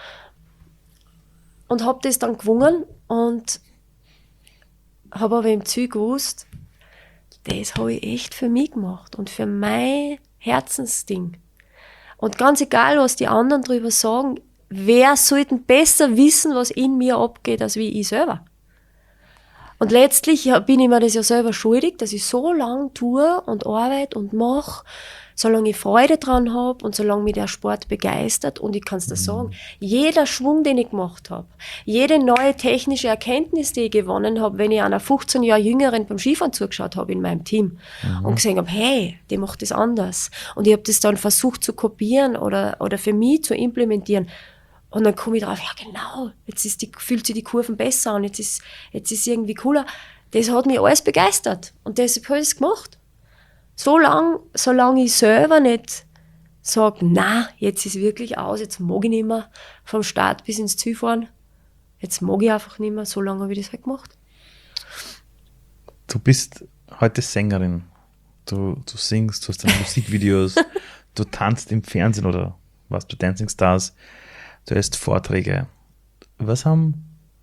und habe das dann gewonnen und habe aber im Ziel gewusst, das habe ich echt für mich gemacht und für mein Herzensding. Und ganz egal, was die anderen drüber sagen, wer sollte besser wissen, was in mir abgeht, als wie ich selber. Und letztlich bin ich mir das ja selber schuldig, dass ich so lange tue und arbeite und mache, solange ich Freude dran habe und solange mich der Sport begeistert. Und ich kann es dir sagen, jeder Schwung, den ich gemacht habe, jede neue technische Erkenntnis, die ich gewonnen habe, wenn ich einer fünfzehn Jahre Jüngeren beim Skifahren zugeschaut habe in meinem Team mhm. und gesehen habe, hey, die macht das anders. Und ich habe das dann versucht zu kopieren oder, oder für mich zu implementieren. Und dann komme ich drauf, ja genau, jetzt ist die, fühlt sich die Kurven besser an, jetzt ist jetzt ist irgendwie cooler. Das hat mich alles begeistert und deshalb habe ich es gemacht. So lang, solange ich selber nicht sage, na, jetzt ist wirklich aus, jetzt mag ich nicht mehr vom Start bis ins Ziel fahren, jetzt mag ich einfach nicht mehr, so lange habe ich das halt gemacht. Du bist heute Sängerin, du, du singst, du hast deine Musikvideos, du tanzt im Fernsehen oder warst du Dancing Stars, du hältst Vorträge. Was haben,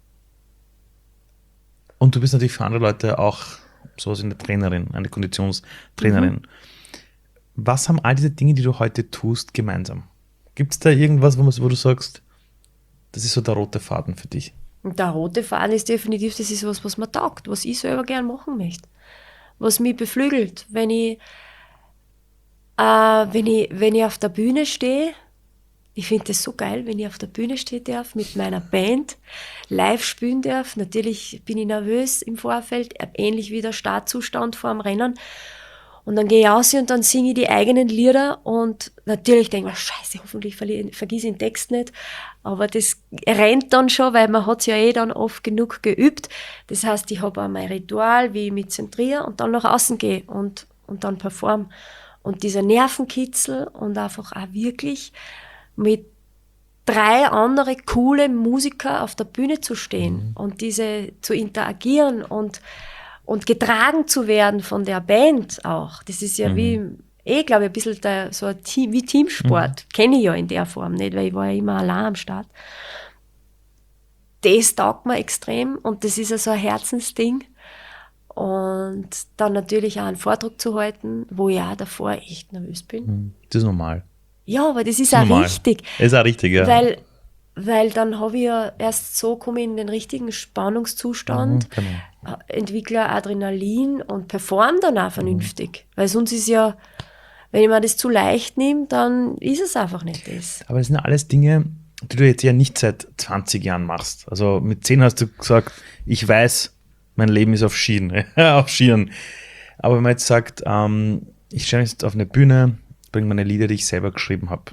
und du bist natürlich für andere Leute auch sowas wie eine Trainerin, eine Konditionstrainerin. Mhm. Was haben all diese Dinge, die du heute tust, gemeinsam? Gibt es da irgendwas, wo, wo du sagst, das ist so der rote Faden für dich? Der rote Faden ist definitiv, das ist was, was mir taugt, was ich selber gern machen möchte. Was mich beflügelt. Wenn ich, äh, wenn ich, wenn ich auf der Bühne stehe, ich finde das so geil, wenn ich auf der Bühne stehen darf, mit meiner Band live spielen darf. Natürlich bin ich nervös im Vorfeld, ähnlich wie der Startzustand vor dem Rennen. Und dann gehe ich raus und dann singe ich die eigenen Lieder und natürlich denke ich mir, scheiße, hoffentlich vergesse ich den Text nicht. Aber das rennt dann schon, weil man hat es ja eh dann oft genug geübt. Das heißt, ich habe auch mein Ritual, wie ich mich zentriere und dann nach außen gehe und, und dann performe. Und dieser Nervenkitzel und einfach auch wirklich mit drei andere coole Musiker auf der Bühne zu stehen mhm. und diese zu interagieren und, und getragen zu werden von der Band auch. Das ist ja mhm. wie, eh glaube ich, ein bisschen der, so ein Team, wie Teamsport. Mhm. Kenne ich ja in der Form nicht, weil ich war ja immer allein am Start. Das taugt mir extrem und das ist ja so ein Herzensding. Und dann natürlich auch einen Vortrag zu halten, wo ich auch davor echt nervös bin. Das ist normal. Ja, aber das ist Das auch ist normal. richtig. Das ist auch richtig, ja. Weil, weil dann habe ich ja erst so, komme ich in den richtigen Spannungszustand, Mhm, genau. entwickle Adrenalin und performe dann auch vernünftig. Mhm. Weil sonst ist ja, wenn ich mir das zu leicht nehme, dann ist es einfach nicht das. Aber das sind alles Dinge, die du jetzt ja nicht seit zwanzig Jahren machst. Also mit zehn hast du gesagt, ich weiß, mein Leben ist auf Schienen. auf Schienen. Aber wenn man jetzt sagt, ähm, ich stelle mich jetzt auf eine Bühne, bringe meine Lieder, die ich selber geschrieben habe.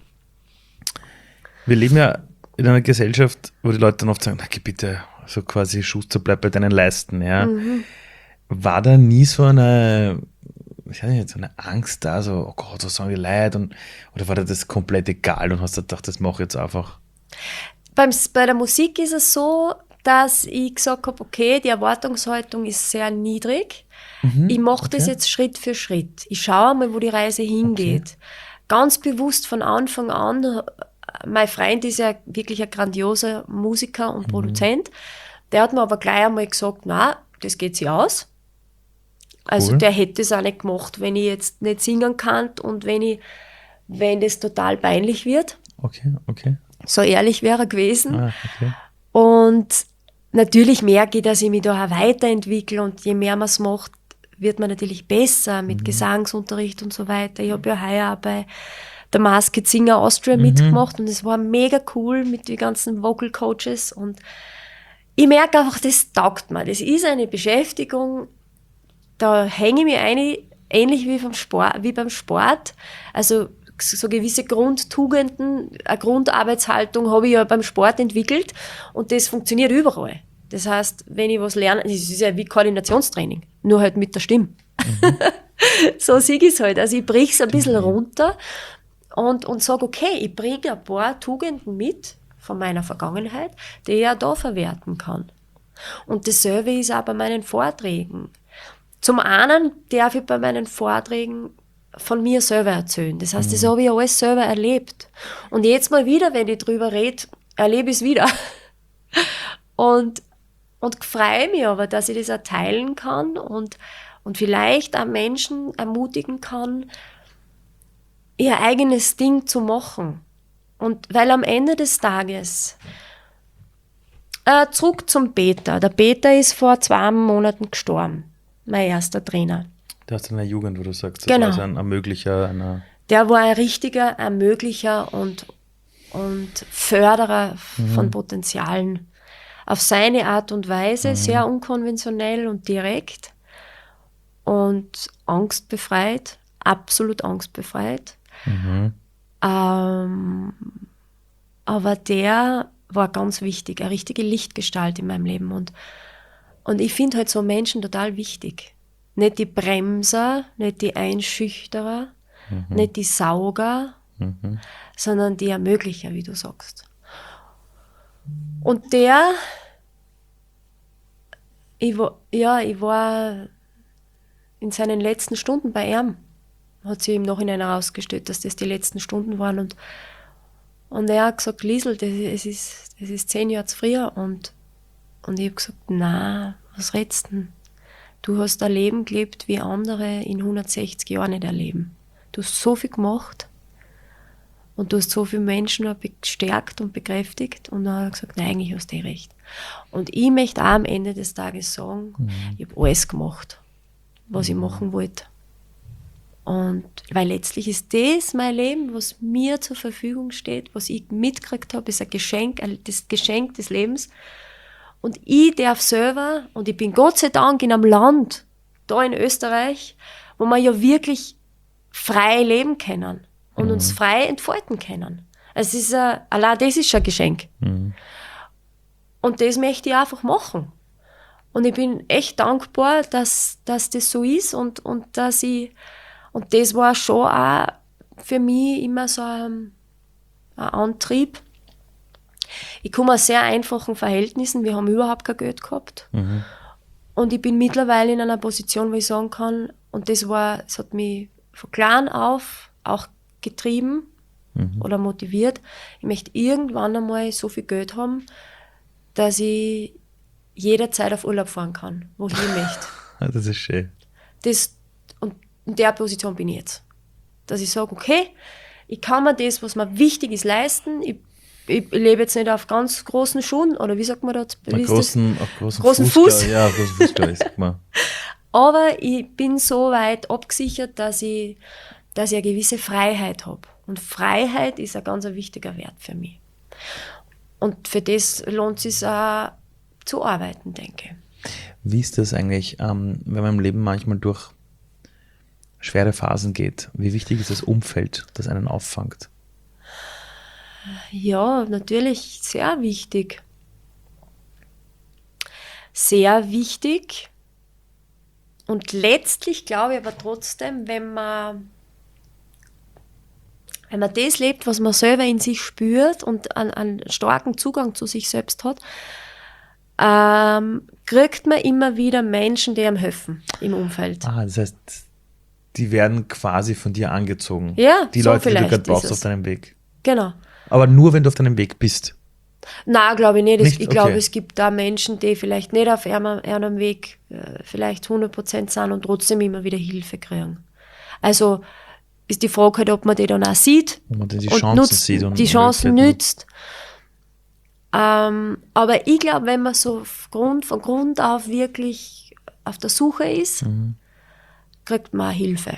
Wir leben ja in einer Gesellschaft, wo die Leute dann oft sagen, na geh bitte, so quasi Schuster, bleib bei deinen Leisten. Ja. Mhm. War da nie so eine, ich weiß nicht, so eine Angst da, so, oh Gott, was sagen die Leute? Und, oder war dir das komplett egal und hast du gedacht, das mache ich jetzt einfach? Beim, bei der Musik ist es so, dass ich gesagt habe, okay, die Erwartungshaltung ist sehr niedrig. Mhm, ich mache okay. das jetzt Schritt für Schritt. Ich schaue mal, wo die Reise hingeht. Okay. Ganz bewusst von Anfang an, mein Freund ist ja wirklich ein grandioser Musiker und mhm. Produzent. Der hat mir aber gleich einmal gesagt, na, das geht sich aus. Also cool. Der hätte es auch nicht gemacht, wenn ich jetzt nicht singen kann und wenn ich, wenn das total peinlich wird. Okay, okay. So ehrlich wäre er gewesen. Ah, okay. Und natürlich merke ich, dass ich mich da auch weiterentwickle und je mehr man es macht, wird man natürlich besser mit mhm. Gesangsunterricht und so weiter. Ich habe ja heuer auch bei der Masked Singer Austria mhm. mitgemacht und es war mega cool mit den ganzen Vocal Coaches und ich merke einfach, das taugt mir. Das ist eine Beschäftigung, da hänge ich mich ein, ähnlich wie, vom Sport, wie beim Sport. Also so gewisse Grundtugenden, eine Grundarbeitshaltung habe ich ja beim Sport entwickelt und das funktioniert überall. Das heißt, wenn ich was lerne, das ist ja wie Koordinationstraining, nur halt mit der Stimme. Mhm. So sehe ich es halt. Also ich breche es ein bisschen mhm. runter und, und sage, okay, ich bringe ein paar Tugenden mit von meiner Vergangenheit, die ich auch da verwerten kann. Und dasselbe ist auch bei meinen Vorträgen. Zum einen darf ich bei meinen Vorträgen von mir selber erzählen. Das heißt, das habe ich alles selber erlebt. Und jetzt mal wieder, wenn ich drüber rede, erlebe ich es wieder. Und, und freue mich aber, dass ich das auch teilen kann und, und vielleicht auch Menschen ermutigen kann, ihr eigenes Ding zu machen. Und weil am Ende des Tages, äh, zurück zum Peter. Der Peter ist vor zwei Monaten gestorben, mein erster Trainer. Du hast in der Jugend, wo du sagst, das genau. war so ein Ermöglicher einer. Der war ein richtiger Ermöglicher und, und Förderer mhm. von Potenzialen. Auf seine Art und Weise, mhm. sehr unkonventionell und direkt und angstbefreit, absolut angstbefreit. Mhm. Ähm, aber der war ganz wichtig, eine richtige Lichtgestalt in meinem Leben. Und, und ich finde halt so Menschen total wichtig. Nicht die Bremser, nicht die Einschüchterer, mhm. nicht die Sauger, mhm. sondern die Ermöglicher, wie du sagst. Und der, ich war, ja, ich war in seinen letzten Stunden bei ihm, hat sich im Nachhinein herausgestellt, dass das die letzten Stunden waren. Und, und er hat gesagt, Liesl, das, das, ist, das ist zehn Jahre zu früh. Und, und ich habe gesagt, na, was redest du denn? Du hast ein Leben gelebt, wie andere in hundertsechzig Jahren nicht erleben. Du hast so viel gemacht und du hast so viele Menschen gestärkt und bekräftigt und dann hat er gesagt, nein, eigentlich hast du eh recht. Und ich möchte auch am Ende des Tages sagen, mhm. ich habe alles gemacht, was mhm. ich machen wollte. Und weil letztlich ist das mein Leben, was mir zur Verfügung steht, was ich mitgekriegt habe, ist ein Geschenk, das Geschenk des Lebens. Und ich darf selber, und ich bin Gott sei Dank in einem Land, da in Österreich, wo wir ja wirklich frei leben können und mhm. uns frei entfalten können. Es ist ein, allein das ist schon ein Geschenk. Mhm. Und das möchte ich einfach machen. Und ich bin echt dankbar, dass, dass das so ist und, und dass ich, und das war schon auch für mich immer so ein, ein Antrieb. Ich komme aus sehr einfachen Verhältnissen, wir haben überhaupt kein Geld gehabt. Mhm. Und ich bin mittlerweile in einer Position, wo ich sagen kann, und das war, es hat mich von klein auf auch getrieben mhm. oder motiviert, ich möchte irgendwann einmal so viel Geld haben, dass ich jederzeit auf Urlaub fahren kann, wo ich möchte. Das ist schön. Das, und in der Position bin ich jetzt. Dass ich sage, okay, ich kann mir das, was mir wichtig ist, leisten. Ich, ich, ich lebe jetzt nicht auf ganz großen Schuhen, oder wie sagt man das? Einen großen, auf großen, großen Fuß. Fuß. Ja, großen Fuß, glaube ich, sagt man. Aber ich bin so weit abgesichert, dass ich, dass ich eine gewisse Freiheit habe. Und Freiheit ist ein ganz wichtiger Wert für mich. Und für das lohnt es sich auch zu arbeiten, denke ich. Wie ist das eigentlich, ähm, wenn man im Leben manchmal durch schwere Phasen geht? Wie wichtig ist das Umfeld, das einen auffangt? Ja, natürlich sehr wichtig. Sehr wichtig. Und letztlich glaube ich aber trotzdem, wenn man, wenn man das lebt, was man selber in sich spürt und einen, einen starken Zugang zu sich selbst hat, ähm, kriegt man immer wieder Menschen, die einem helfen im Umfeld. Ah, das heißt, die werden quasi von dir angezogen. Ja, die so Leute, die du vielleicht gerade brauchst ist auf es. deinem Weg. Genau. Aber nur, wenn du auf deinem Weg bist. Nein, glaube ich nicht. Es- Nicht? Ich glaube, Okay. es gibt da Menschen, die vielleicht nicht auf einem, einem Weg äh, vielleicht hundert Prozent sind und trotzdem immer wieder Hilfe kriegen. Also ist die Frage halt, ob man die dann auch sieht Wo man dann die und Chancen nutzt, sieht und die Chancen Möglichkeiten nützt. Ähm, aber ich glaube, wenn man so auf Grund, von Grund auf wirklich auf der Suche ist, Mhm. kriegt man auch Hilfe.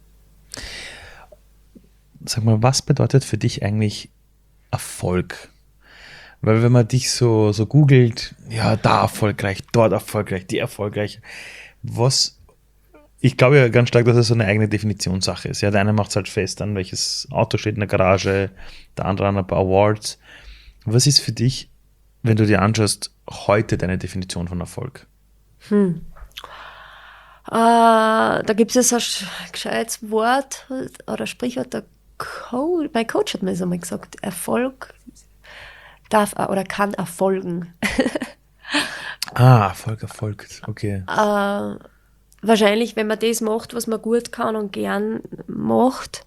Sag mal, was bedeutet für dich eigentlich Erfolg? Weil wenn man dich so, so googelt, ja, da erfolgreich, dort erfolgreich, die erfolgreich, was, ich glaube ja ganz stark, dass es so eine eigene Definitionssache ist. Ja, der eine macht es halt fest an, welches Auto steht in der Garage, der andere an ein paar Awards. Was ist für dich, wenn du dir anschaust, heute deine Definition von Erfolg? Hm. Äh, da gibt es ein sch- gescheites Wort oder Sprichwort, der Co mein Coach hat mir das einmal gesagt, Erfolg darf oder kann erfolgen. Ah, Erfolg erfolgt, okay. Äh, wahrscheinlich, wenn man das macht, was man gut kann und gern macht,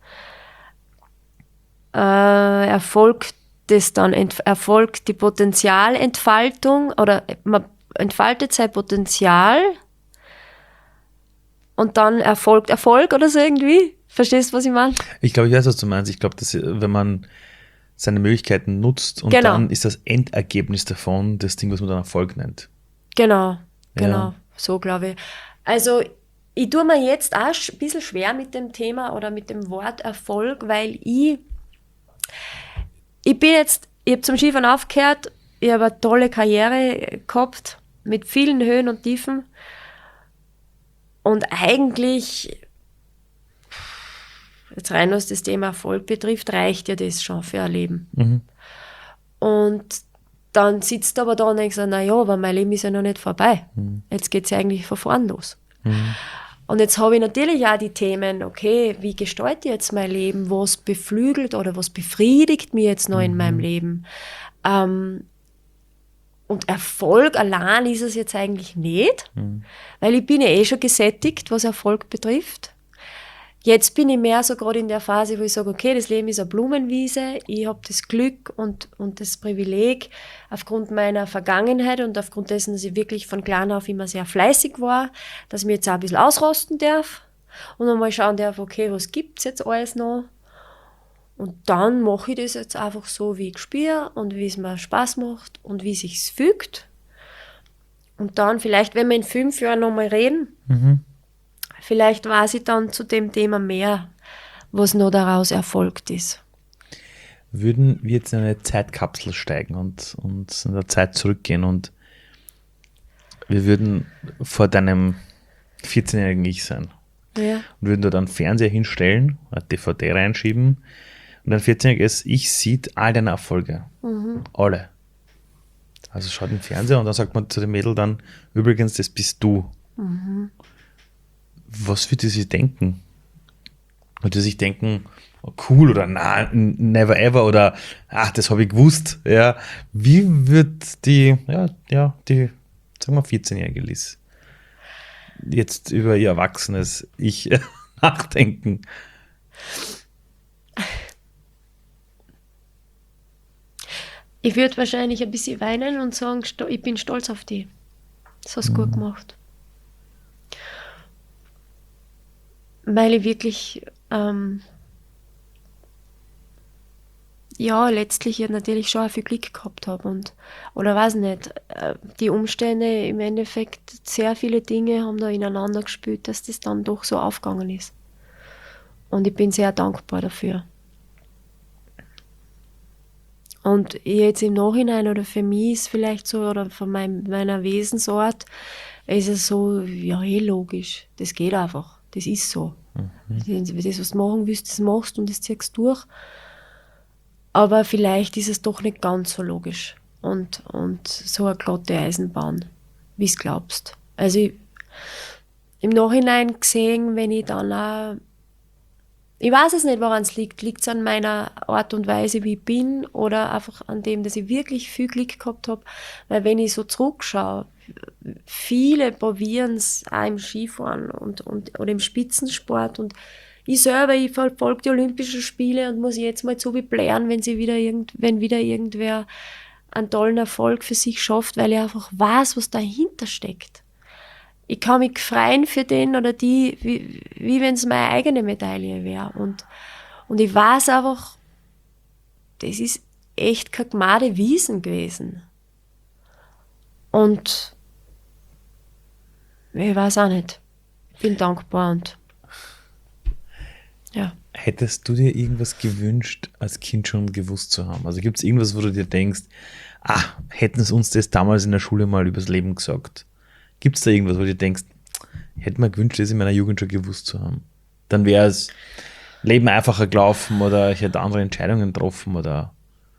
äh, erfolgt das dann, ent- erfolgt die Potenzialentfaltung oder man entfaltet sein Potenzial und dann erfolgt Erfolg oder so irgendwie. Verstehst du, was ich meine? Ich glaube, ich weiß, was du meinst. Ich glaube, dass wenn man seine Möglichkeiten nutzt und Genau. dann ist das Endergebnis davon das Ding, was man dann Erfolg nennt. Genau, genau, Ja. so glaube ich. Also ich tue mir jetzt auch sch- ein bisschen schwer mit dem Thema oder mit dem Wort Erfolg, weil ich, ich bin jetzt, ich habe zum Skifahren aufgehört, ich habe eine tolle Karriere gehabt mit vielen Höhen und Tiefen und eigentlich, jetzt rein was das Thema Erfolg betrifft, reicht ja das schon für ein Leben. Mhm. Und dann sitzt du aber da und denkst, naja, aber mein Leben ist ja noch nicht vorbei. Jetzt geht es ja eigentlich von vorn los. Mhm. Und jetzt habe ich natürlich auch die Themen, okay, wie gestalte ich jetzt mein Leben? Was beflügelt oder was befriedigt mich jetzt noch in meinem Leben? Ähm, und Erfolg allein ist es jetzt eigentlich nicht, weil ich bin ja eh schon gesättigt, was Erfolg betrifft. Jetzt bin ich mehr so gerade in der Phase, wo ich sage, okay, das Leben ist eine Blumenwiese, ich habe das Glück und, und das Privileg, aufgrund meiner Vergangenheit und aufgrund dessen, dass ich wirklich von klein auf immer sehr fleißig war, dass ich mich jetzt auch ein bisschen ausrosten darf und einmal schauen darf, okay, was gibt es jetzt alles noch? Und dann mache ich das jetzt einfach so, wie ich spüre und wie es mir Spaß macht und wie es sich fügt. Und dann vielleicht, wenn wir in fünf Jahren nochmal reden, Mhm. vielleicht weiß ich dann zu dem Thema mehr, was noch daraus erfolgt ist. Würden wir jetzt in eine Zeitkapsel steigen und, und in der Zeit zurückgehen und wir würden vor deinem vierzehnjährigen Ich sein Ja. und würden dort einen Fernseher hinstellen, eine D V D reinschieben und ein vierzehnjähriges Ich sieht all deine Erfolge. Alle. Also schaut im Fernseher und dann sagt man zu dem Mädel dann, übrigens, das bist du. Was würde sie denken? Würde sie sich denken, oh, cool oder na, never ever oder ach, das habe ich gewusst. Ja. Wie wird die, ja, ja, die, sagen wir vierzehnjährige Liz jetzt über ihr erwachsenes Ich nachdenken? Ich würde wahrscheinlich ein bisschen weinen und sagen, sto- ich bin stolz auf dich. Das hast du gut gemacht. weil ich wirklich, ähm, ja, letztlich ja natürlich schon auch viel Glück gehabt habe und, oder weiß nicht, äh, die Umstände im Endeffekt, sehr viele Dinge haben da ineinander gespielt, dass das dann doch so aufgegangen ist. Und ich bin sehr dankbar dafür. Und jetzt im Nachhinein, oder für mich ist vielleicht so, oder von meinem, meiner Wesensart, ist es so, ja, eh logisch. Das geht einfach. Das ist so. Mhm. Das, was du machen willst, das machst und das ziehst du durch. Aber vielleicht ist es doch nicht ganz so logisch. Und, und so eine glatte Eisenbahn, wie es glaubst. Also ich, im Nachhinein gesehen, wenn ich dann auch, ich weiß es nicht, woran es liegt. Liegt es an meiner Art und Weise, wie ich bin, oder einfach an dem, dass ich wirklich viel Glück gehabt habe? Weil wenn ich so zurückschaue, viele probieren es auch im Skifahren und, und, oder im Spitzensport, und ich selber, ich verfolge die Olympischen Spiele und muss jetzt mal so wie blären, wenn sie wieder irgend, wenn wieder irgendwer einen tollen Erfolg für sich schafft, weil ich einfach weiß, was dahinter steckt. Ich kann mich freuen für den oder die, wie, wie wenn es meine eigene Medaille wäre. Und, und ich weiß einfach, das ist echt keine gemade Wiesen gewesen. Und ich weiß auch nicht. Ich bin dankbar und ja. Hättest du dir irgendwas gewünscht, als Kind schon gewusst zu haben? Also gibt es irgendwas, wo du dir denkst, ah, hätten es uns das damals in der Schule mal übers Leben gesagt? Gibt es da irgendwas, wo du dir denkst, ich hätte mir gewünscht, das in meiner Jugend schon gewusst zu haben? Dann wäre das Leben einfacher gelaufen oder ich hätte andere Entscheidungen getroffen oder?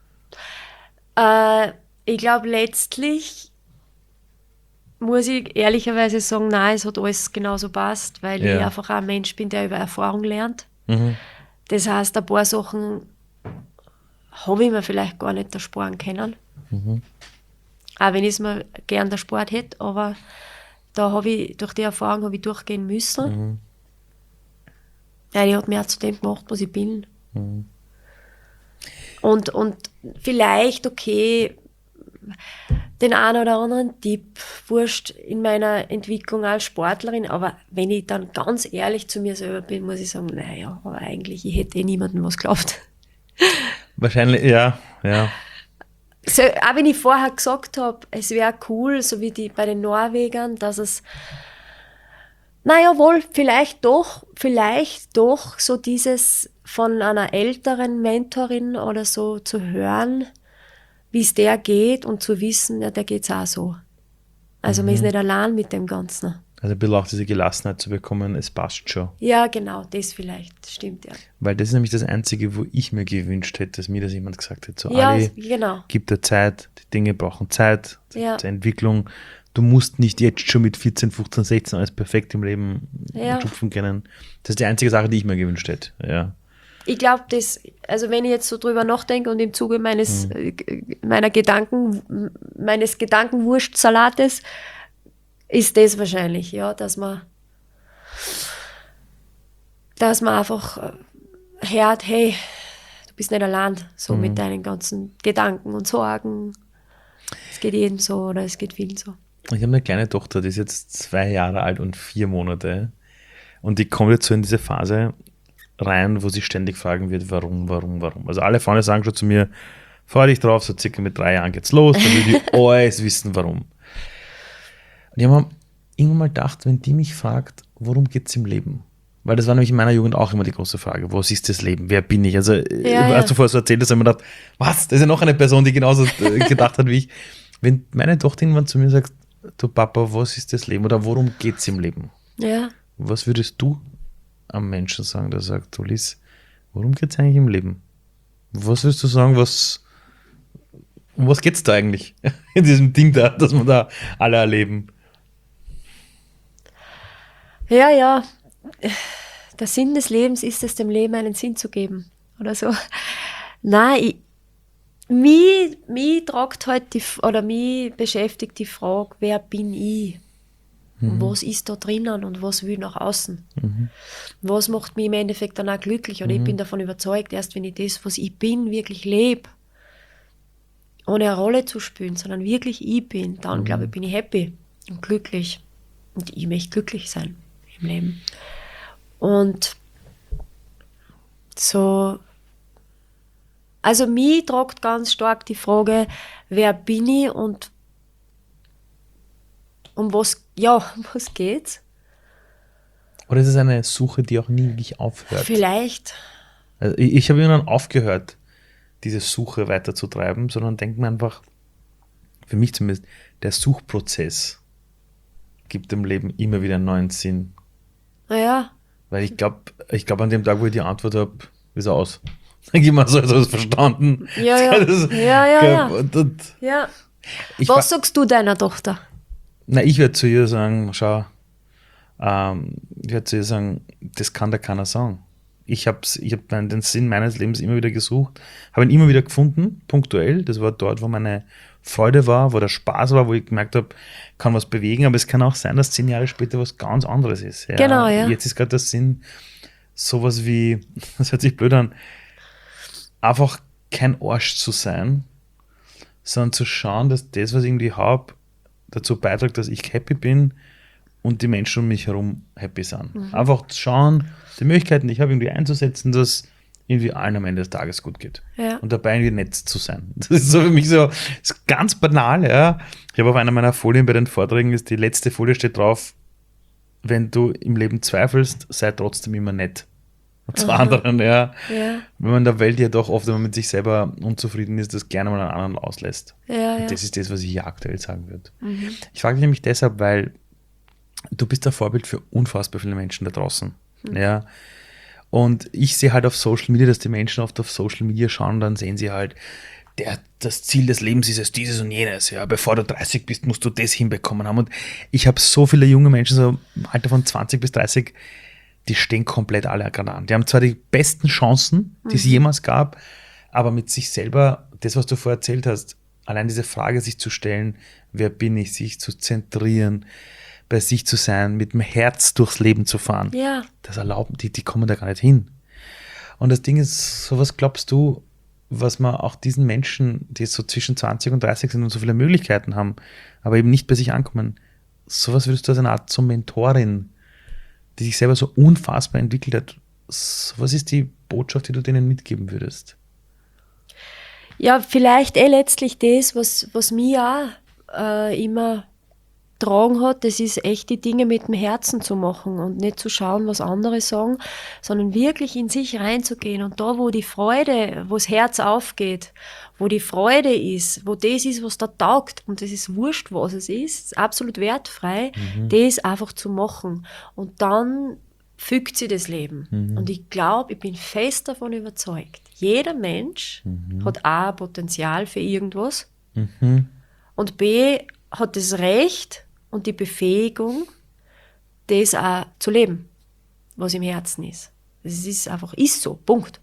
Äh, ich glaube, letztlich muss ich ehrlicherweise sagen, nein, es hat alles genauso passt, weil Ja. ich einfach auch ein Mensch bin, der über Erfahrung lernt. Mhm. Das heißt, ein paar Sachen habe ich mir vielleicht gar nicht ersparen können. Mhm. Auch wenn ich es mir gern der Sport hätte, aber da habe ich, durch die Erfahrung habe ich durchgehen müssen. Mhm. Ja, die hat mich auch zu dem gemacht, was ich bin. Mhm. Und, und vielleicht, okay, den einen oder anderen Tipp, wurscht in meiner Entwicklung als Sportlerin, aber wenn ich dann ganz ehrlich zu mir selber bin, muss ich sagen, naja, aber eigentlich, ich hätte eh niemandem was geglaubt. Wahrscheinlich, ja, ja. So, auch wenn ich vorher gesagt habe, es wäre cool, so wie die bei den Norwegern, dass es, naja, wohl, vielleicht doch, vielleicht doch so dieses von einer älteren Mentorin oder so zu hören, wie es der geht und zu wissen, ja, der geht's auch so. Also Mhm. man ist nicht allein mit dem Ganzen. Also ein bisschen auch diese Gelassenheit zu bekommen, es passt schon. Ja, genau, das vielleicht, stimmt, ja. Weil das ist nämlich das Einzige, wo ich mir gewünscht hätte, dass mir das jemand gesagt hätte. So, Ja, Ali, genau. gib dir Zeit, die Dinge brauchen Zeit, Ja. zur Entwicklung. Du musst nicht jetzt schon mit vierzehn, fünfzehn, sechzehn alles perfekt im Leben Ja. schupfen können. Das ist die einzige Sache, die ich mir gewünscht hätte. Ja. Ich glaube, das, also wenn ich jetzt so drüber nachdenke und im Zuge meines, äh, meiner Gedanken, meines Gedankenwurstsalates, ist das wahrscheinlich, ja, dass man, dass man einfach äh, hört, hey, du bist nicht allein, so mit deinen ganzen Gedanken und Sorgen. Es geht jedem so oder es geht vielen so. Ich habe eine kleine Tochter, die ist jetzt zwei Jahre alt und vier Monate. Und die kommt jetzt so in diese Phase rein, wo sie ständig fragen wird, warum, warum, warum. Also alle Freunde sagen schon zu mir, freu dich drauf, so circa mit drei Jahren geht's los, dann will die alles wissen, warum. Und ich habe mir irgendwann mal gedacht, wenn die mich fragt, worum geht's im Leben? Weil das war nämlich in meiner Jugend auch immer die große Frage, was ist das Leben, wer bin ich? Also Ja, als ja. du vorher so erzählt hast, habe ich mir gedacht, was, das ist ja noch eine Person, die genauso äh, gedacht hat wie ich. Wenn meine Tochter irgendwann zu mir sagt, du Papa, was ist das Leben oder worum geht's im Leben? Ja, Was würdest du am Menschen sagen, der sagt, du Liz, worum geht es eigentlich im Leben? Was würdest du sagen, was, um was geht es da eigentlich in diesem Ding da, das wir da alle erleben? ja, ja. Der Sinn des Lebens ist es, dem Leben einen Sinn zu geben. Oder so. Nein, ich, mich, mich tragt halt die, oder mich beschäftigt die Frage, wer bin ich? Und was ist da drinnen und was will nach außen? Mhm. Was macht mich im Endeffekt dann auch glücklich? Und ich bin davon überzeugt, erst wenn ich das, was ich bin, wirklich lebe, ohne eine Rolle zu spielen, sondern wirklich ich bin, dann, glaube ich, bin ich happy und glücklich. Und ich möchte glücklich sein im Leben. Und so, also mich tragt ganz stark die Frage, wer bin ich und um was, ja, um was geht's? Oder ist es eine Suche, die auch nie wirklich aufhört? Vielleicht. Also ich ich habe irgendwann aufgehört, diese Suche weiterzutreiben, sondern denke mir einfach, für mich zumindest, der Suchprozess gibt dem Leben immer wieder einen neuen Sinn. Naja, Weil ich glaube, ich glaub, an dem Tag, wo ich die Antwort habe, ist er aus. Dann geh mal so, so verstanden. ja, ja, Das- ja, ja, ja. Und, und ja. ich Was wa- sagst du deiner Tochter? Na, ich werde zu ihr sagen, schau, ähm, ich werde zu ihr sagen, das kann da keiner sagen. Ich habe ich hab den Sinn meines Lebens immer wieder gesucht, habe ihn immer wieder gefunden, punktuell. Das war dort, wo meine Freude war, wo der Spaß war, wo ich gemerkt habe, kann was bewegen, aber es kann auch sein, dass zehn Jahre später was ganz anderes ist. Ja, Genau, ja. Jetzt ist gerade der Sinn, sowas wie, das hört sich blöd an, einfach kein Arsch zu sein, sondern zu schauen, dass das, was ich irgendwie habe, dazu beiträgt, dass ich happy bin und die Menschen um mich herum happy sind. Mhm. Einfach zu schauen, die Möglichkeiten, die ich habe, irgendwie einzusetzen, dass irgendwie allen am Ende des Tages gut geht. Ja. Und dabei irgendwie nett zu sein. Das ist so für mich so, das ist ganz banal, ja. Ich habe auf einer meiner Folien bei den Vorträgen, ist die letzte Folie steht drauf, wenn du im Leben zweifelst, sei trotzdem immer nett. Und zu anderen, ja. Ja, Wenn man in der Welt ja doch oft, wenn man mit sich selber unzufrieden ist, das gerne mal an anderen auslässt. ja, ja. Und das ist das, was ich hier aktuell sagen würde. Ich frage dich nämlich deshalb, weil du bist ein Vorbild für unfassbar viele Menschen da draußen. Ja. Und ich sehe halt auf Social Media, dass die Menschen oft auf Social Media schauen und dann sehen sie halt, der, das Ziel des Lebens ist es dieses und jenes. Ja. Bevor du dreißig bist, musst du das hinbekommen haben. Und ich habe so viele junge Menschen, so im Alter von zwanzig bis dreißig, die stehen komplett alle gerade an. Die haben zwar die besten Chancen, die es jemals gab, aber mit sich selber, das, was du vorher erzählt hast, allein diese Frage sich zu stellen, wer bin ich, sich zu zentrieren, bei sich zu sein, mit dem Herz durchs Leben zu fahren, Ja. das erlauben, die, die kommen da gar nicht hin. Und das Ding ist, so was glaubst du, was man auch diesen Menschen, die so zwischen zwanzig und dreißig sind und so viele Möglichkeiten haben, aber eben nicht bei sich ankommen, sowas würdest du als eine Art so Mentorin, die sich selber so unfassbar entwickelt hat, so, was ist die Botschaft, die du denen mitgeben würdest? Ja, vielleicht eh letztlich das, was, was mich auch äh, immer tragen hat, das ist echt die Dinge mit dem Herzen zu machen und nicht zu schauen, was andere sagen, sondern wirklich in sich reinzugehen und da, wo die Freude, wo das Herz aufgeht, wo die Freude ist, wo das ist, was da taugt und das ist wurscht, was es ist, ist absolut wertfrei, das einfach zu machen und dann fügt sich das Leben. Und ich glaube, ich bin fest davon überzeugt, jeder Mensch hat A, ein Potenzial für irgendwas und B, hat das Recht und die Befähigung, das auch zu leben, was im Herzen ist. Das ist einfach, ist so, Punkt.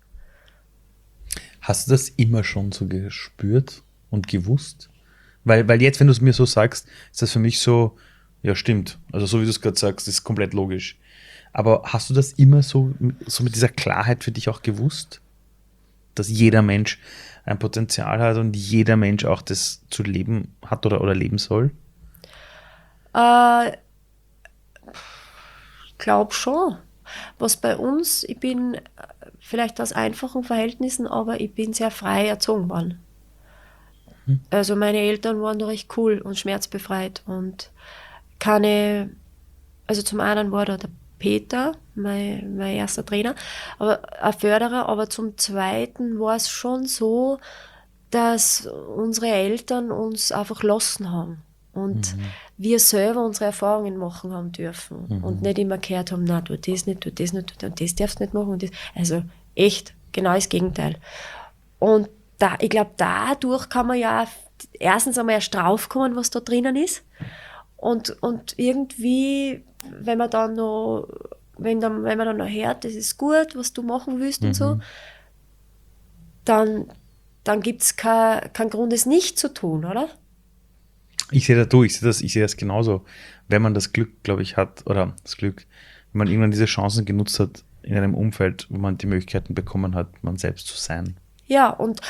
Hast du das immer schon so gespürt und gewusst? Weil, weil jetzt, wenn du es mir so sagst, ist das für mich so, ja stimmt, also so wie du es gerade sagst, ist komplett logisch. Aber hast du das immer so, so mit dieser Klarheit für dich auch gewusst? Dass jeder Mensch ein Potenzial hat und jeder Mensch auch das zu leben hat oder, oder leben soll? Äh, ich glaube schon. Was bei uns, ich bin äh, vielleicht aus einfachen Verhältnissen, aber ich bin sehr frei erzogen worden. Mhm. Also meine Eltern waren recht cool und schmerzbefreit und keine, also zum einen war da der Peter, mein, mein erster Trainer, aber ein Förderer, aber zum Zweiten war es schon so, dass unsere Eltern uns einfach lassen haben und Mhm. wir selber unsere Erfahrungen machen haben dürfen Mhm. und nicht immer gehört haben, na, tu das nicht, tu das nicht, tu das, und das darfst du nicht machen. Und das. Also echt, genau das Gegenteil. Und da, ich glaube, dadurch kann man ja erstens einmal erst draufkommen, was da drinnen ist. Und, und irgendwie, wenn man dann noch, wenn, dann, wenn man dann noch hört, das ist gut, was du machen willst und so, dann, dann gibt es keinen kein Grund, es nicht zu tun, oder? Ich sehe das, du, ich sehe das, ich sehe das genauso. Wenn man das Glück, glaube ich, hat, oder das Glück, wenn man irgendwann diese Chancen genutzt hat in einem Umfeld, wo man die Möglichkeiten bekommen hat, man selbst zu sein. Ja, und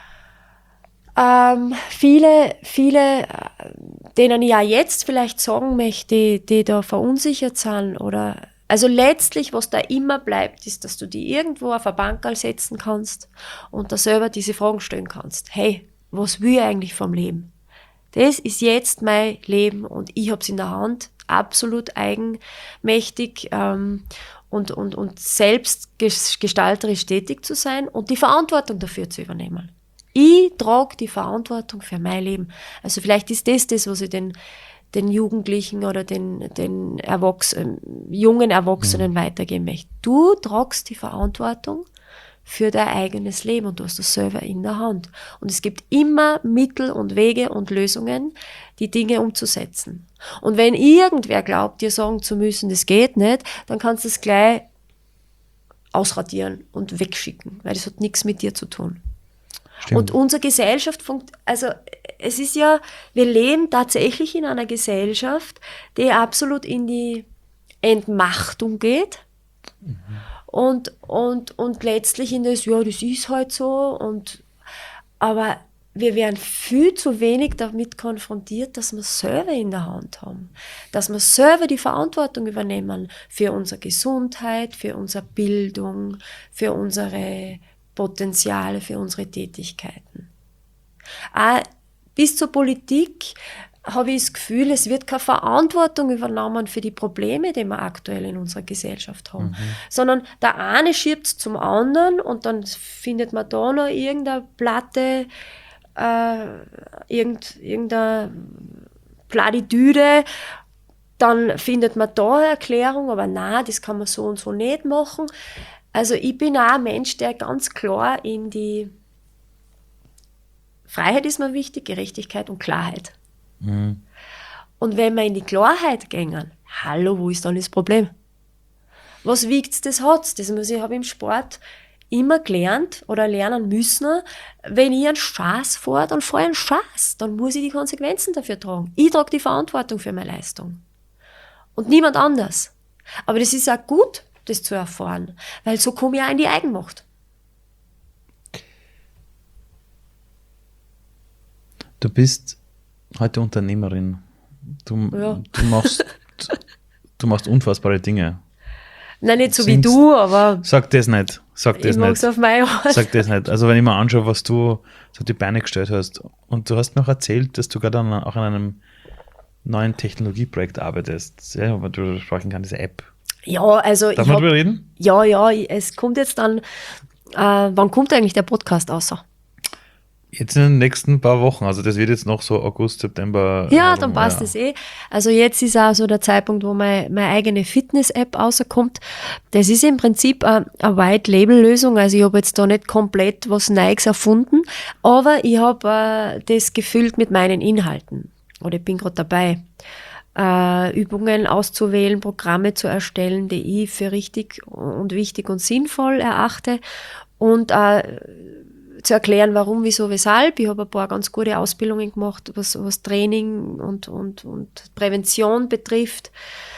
ähm, viele, viele, denen ich ja jetzt vielleicht sagen möchte, die, die da verunsichert sind oder Also letztlich, was da immer bleibt, ist, dass du die irgendwo auf eine Bankerl setzen kannst und da selber diese Fragen stellen kannst. Hey, was will ich eigentlich vom Leben? Das ist jetzt mein Leben und ich habe es in der Hand, absolut eigenmächtig ähm, und, und, und selbst gestalterisch tätig zu sein und die Verantwortung dafür zu übernehmen. Ich trage die Verantwortung für mein Leben. Also vielleicht ist das das, was ich den den Jugendlichen oder den, den Erwachsenen, jungen Erwachsenen mhm. weitergeben möchte. Du tragst die Verantwortung für dein eigenes Leben und du hast das selber in der Hand. Und es gibt immer Mittel und Wege und Lösungen, die Dinge umzusetzen. Und wenn irgendwer glaubt, dir sagen zu müssen, das geht nicht, dann kannst du es gleich ausradieren und wegschicken, weil das hat nichts mit dir zu tun. Stimmt. Und unsere Gesellschaft, funkt, also es ist ja, wir leben tatsächlich in einer Gesellschaft, die absolut in die Entmachtung geht mhm. und, und, und letztlich in das, ja, das ist halt so, und, aber wir werden viel zu wenig damit konfrontiert, dass wir es selber in der Hand haben, dass wir selber die Verantwortung übernehmen für unsere Gesundheit, für unsere Bildung, für unsere Potenziale, für unsere Tätigkeiten. Auch bis zur Politik habe ich das Gefühl, es wird keine Verantwortung übernommen für die Probleme, die wir aktuell in unserer Gesellschaft haben, mhm. sondern der eine schiebt es zum anderen und dann findet man da noch irgendeine Platte, äh, irgend, irgendeine Platitüde, dann findet man da eine Erklärung, aber nein, das kann man so und so nicht machen. Also ich bin auch ein Mensch, der ganz klar in die Freiheit ist mir wichtig, Gerechtigkeit und Klarheit. Mhm. Und wenn wir in die Klarheit gehen, hallo, wo ist dann das Problem? Was wiegt's, das hat's. Das muss ich habe im Sport immer gelernt oder lernen müssen. Wenn ich einen Schaß fahre, dann fahre ich einen Schaß. Dann muss ich die Konsequenzen dafür tragen. Ich trage die Verantwortung für meine Leistung. Und niemand anders. Aber das ist auch gut, das zu erfahren, weil so komme ich auch in die Eigenmacht. Du bist heute Unternehmerin. Du, ja. du, machst, du machst unfassbare Dinge. Nein, nicht so Singst, wie du, aber... Sag das nicht. Sag das ich mag es auf meine Art. Sag das nicht. Also wenn ich mir anschaue, was du so die Beine gestellt hast, und du hast mir auch erzählt, dass du gerade an, auch an einem neuen Technologieprojekt arbeitest, ja, aber du sprechen kannst, diese App. Ja, also... Darf man darüber reden? Ja, ja, es kommt jetzt dann... Äh, wann kommt eigentlich der Podcast raus? Jetzt in den nächsten paar Wochen, also das wird jetzt noch so August, September. Ja, herum, dann passt es ja. eh. Also jetzt ist auch so der Zeitpunkt, wo mein, meine eigene Fitness-App rauskommt. Das ist im Prinzip eine, eine White-Label-Lösung, also ich habe jetzt da nicht komplett was Neues erfunden, aber ich habe äh, das gefüllt mit meinen Inhalten. Oder ich bin gerade dabei, äh, Übungen auszuwählen, Programme zu erstellen, die ich für richtig und wichtig und sinnvoll erachte und äh, zu erklären, warum, wieso, weshalb. Ich habe ein paar ganz gute Ausbildungen gemacht, was, was Training und, und, und Prävention betrifft,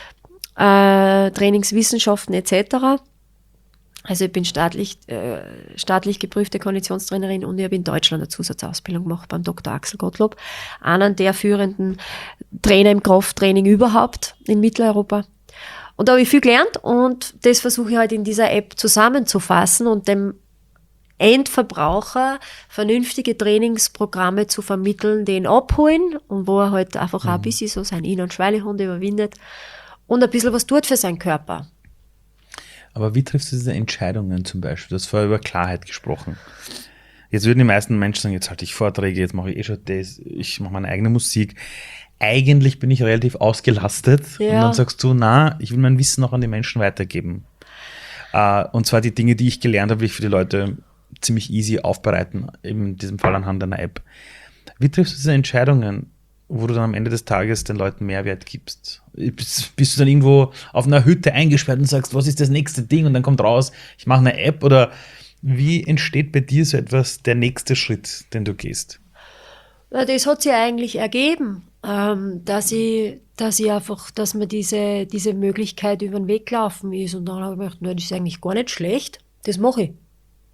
äh, Trainingswissenschaften et cetera. Also ich bin staatlich, äh, staatlich geprüfte Konditionstrainerin und ich habe in Deutschland eine Zusatzausbildung gemacht beim Doktor Axel Gottlob, einer der führenden Trainer im Krafttraining überhaupt in Mitteleuropa. Und da habe ich viel gelernt und das versuche ich halt in dieser App zusammenzufassen und dem Endverbraucher vernünftige Trainingsprogramme zu vermitteln, den abholen und wo er halt einfach mhm. auch ein bisschen so seinen Inn- und Schweinehund überwindet und ein bisschen was tut für seinen Körper. Aber wie triffst du diese Entscheidungen zum Beispiel? Du hast vorher über Klarheit gesprochen. Jetzt würden die meisten Menschen sagen, jetzt halte ich Vorträge, jetzt mache ich eh schon das, ich mache meine eigene Musik. Eigentlich bin ich relativ ausgelastet ja. Und dann sagst du, na, ich will mein Wissen noch an die Menschen weitergeben. Uh, und zwar die Dinge, die ich gelernt habe, will ich für die Leute ziemlich easy aufbereiten, in diesem Fall anhand einer App. Wie triffst du diese Entscheidungen, wo du dann am Ende des Tages den Leuten Mehrwert gibst? Bist, bist du dann irgendwo auf einer Hütte eingesperrt und sagst, was ist das nächste Ding? Und dann kommt raus, ich mache eine App. Oder wie entsteht bei dir so etwas, der nächste Schritt, den du gehst? Das hat sich eigentlich ergeben, dass ich, dass ich einfach, dass mir diese, diese Möglichkeit über den Weg gelaufen ist. Und dann habe ich gedacht, na, das ist eigentlich gar nicht schlecht, das mache ich.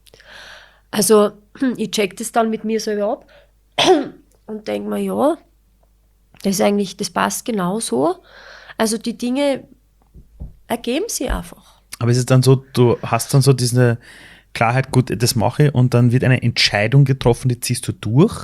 Also ich check das dann mit mir selber ab und denke mir, ja, das ist eigentlich, das passt genau so. Also die Dinge ergeben sie einfach. Aber ist es dann so, du hast dann so diese Klarheit, gut, das mache ich und dann wird eine Entscheidung getroffen, die ziehst du durch?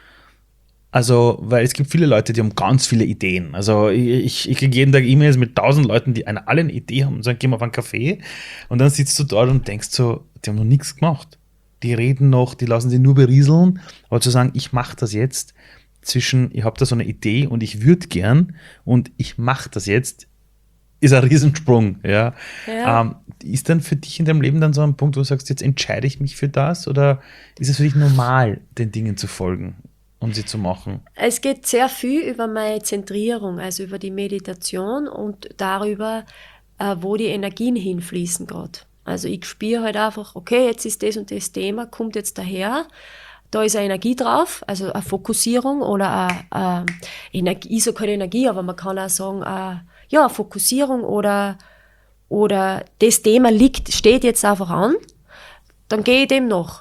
Also, weil es gibt viele Leute, die haben ganz viele Ideen. Also ich, ich kriege jeden Tag E-Mails mit tausend Leuten, die eine, alle eine Idee haben und sagen, gehen wir auf einen Café und dann sitzt du dort und denkst so, die haben noch nichts gemacht. Die reden noch, die lassen sich nur berieseln, aber zu sagen, ich mache das jetzt zwischen, ich habe da so eine Idee und ich würde gern und ich mache das jetzt, ist ein Riesensprung. Ja. Ja. Ähm, ist dann für dich in deinem Leben dann so ein Punkt, wo du sagst, jetzt entscheide ich mich für das oder ist es für dich normal, den Dingen zu folgen und sie zu machen? Es geht sehr viel über meine Zentrierung, also über die Meditation und darüber, äh, wo die Energien hinfließen gerade. Also ich spüre halt einfach, okay, jetzt ist das und das Thema, kommt jetzt daher, da ist eine Energie drauf, also eine Fokussierung oder eine, eine Energie, ich sage keine Energie, aber man kann auch sagen, eine, ja, eine Fokussierung oder, oder das Thema liegt, steht jetzt einfach an, dann gehe ich dem nach.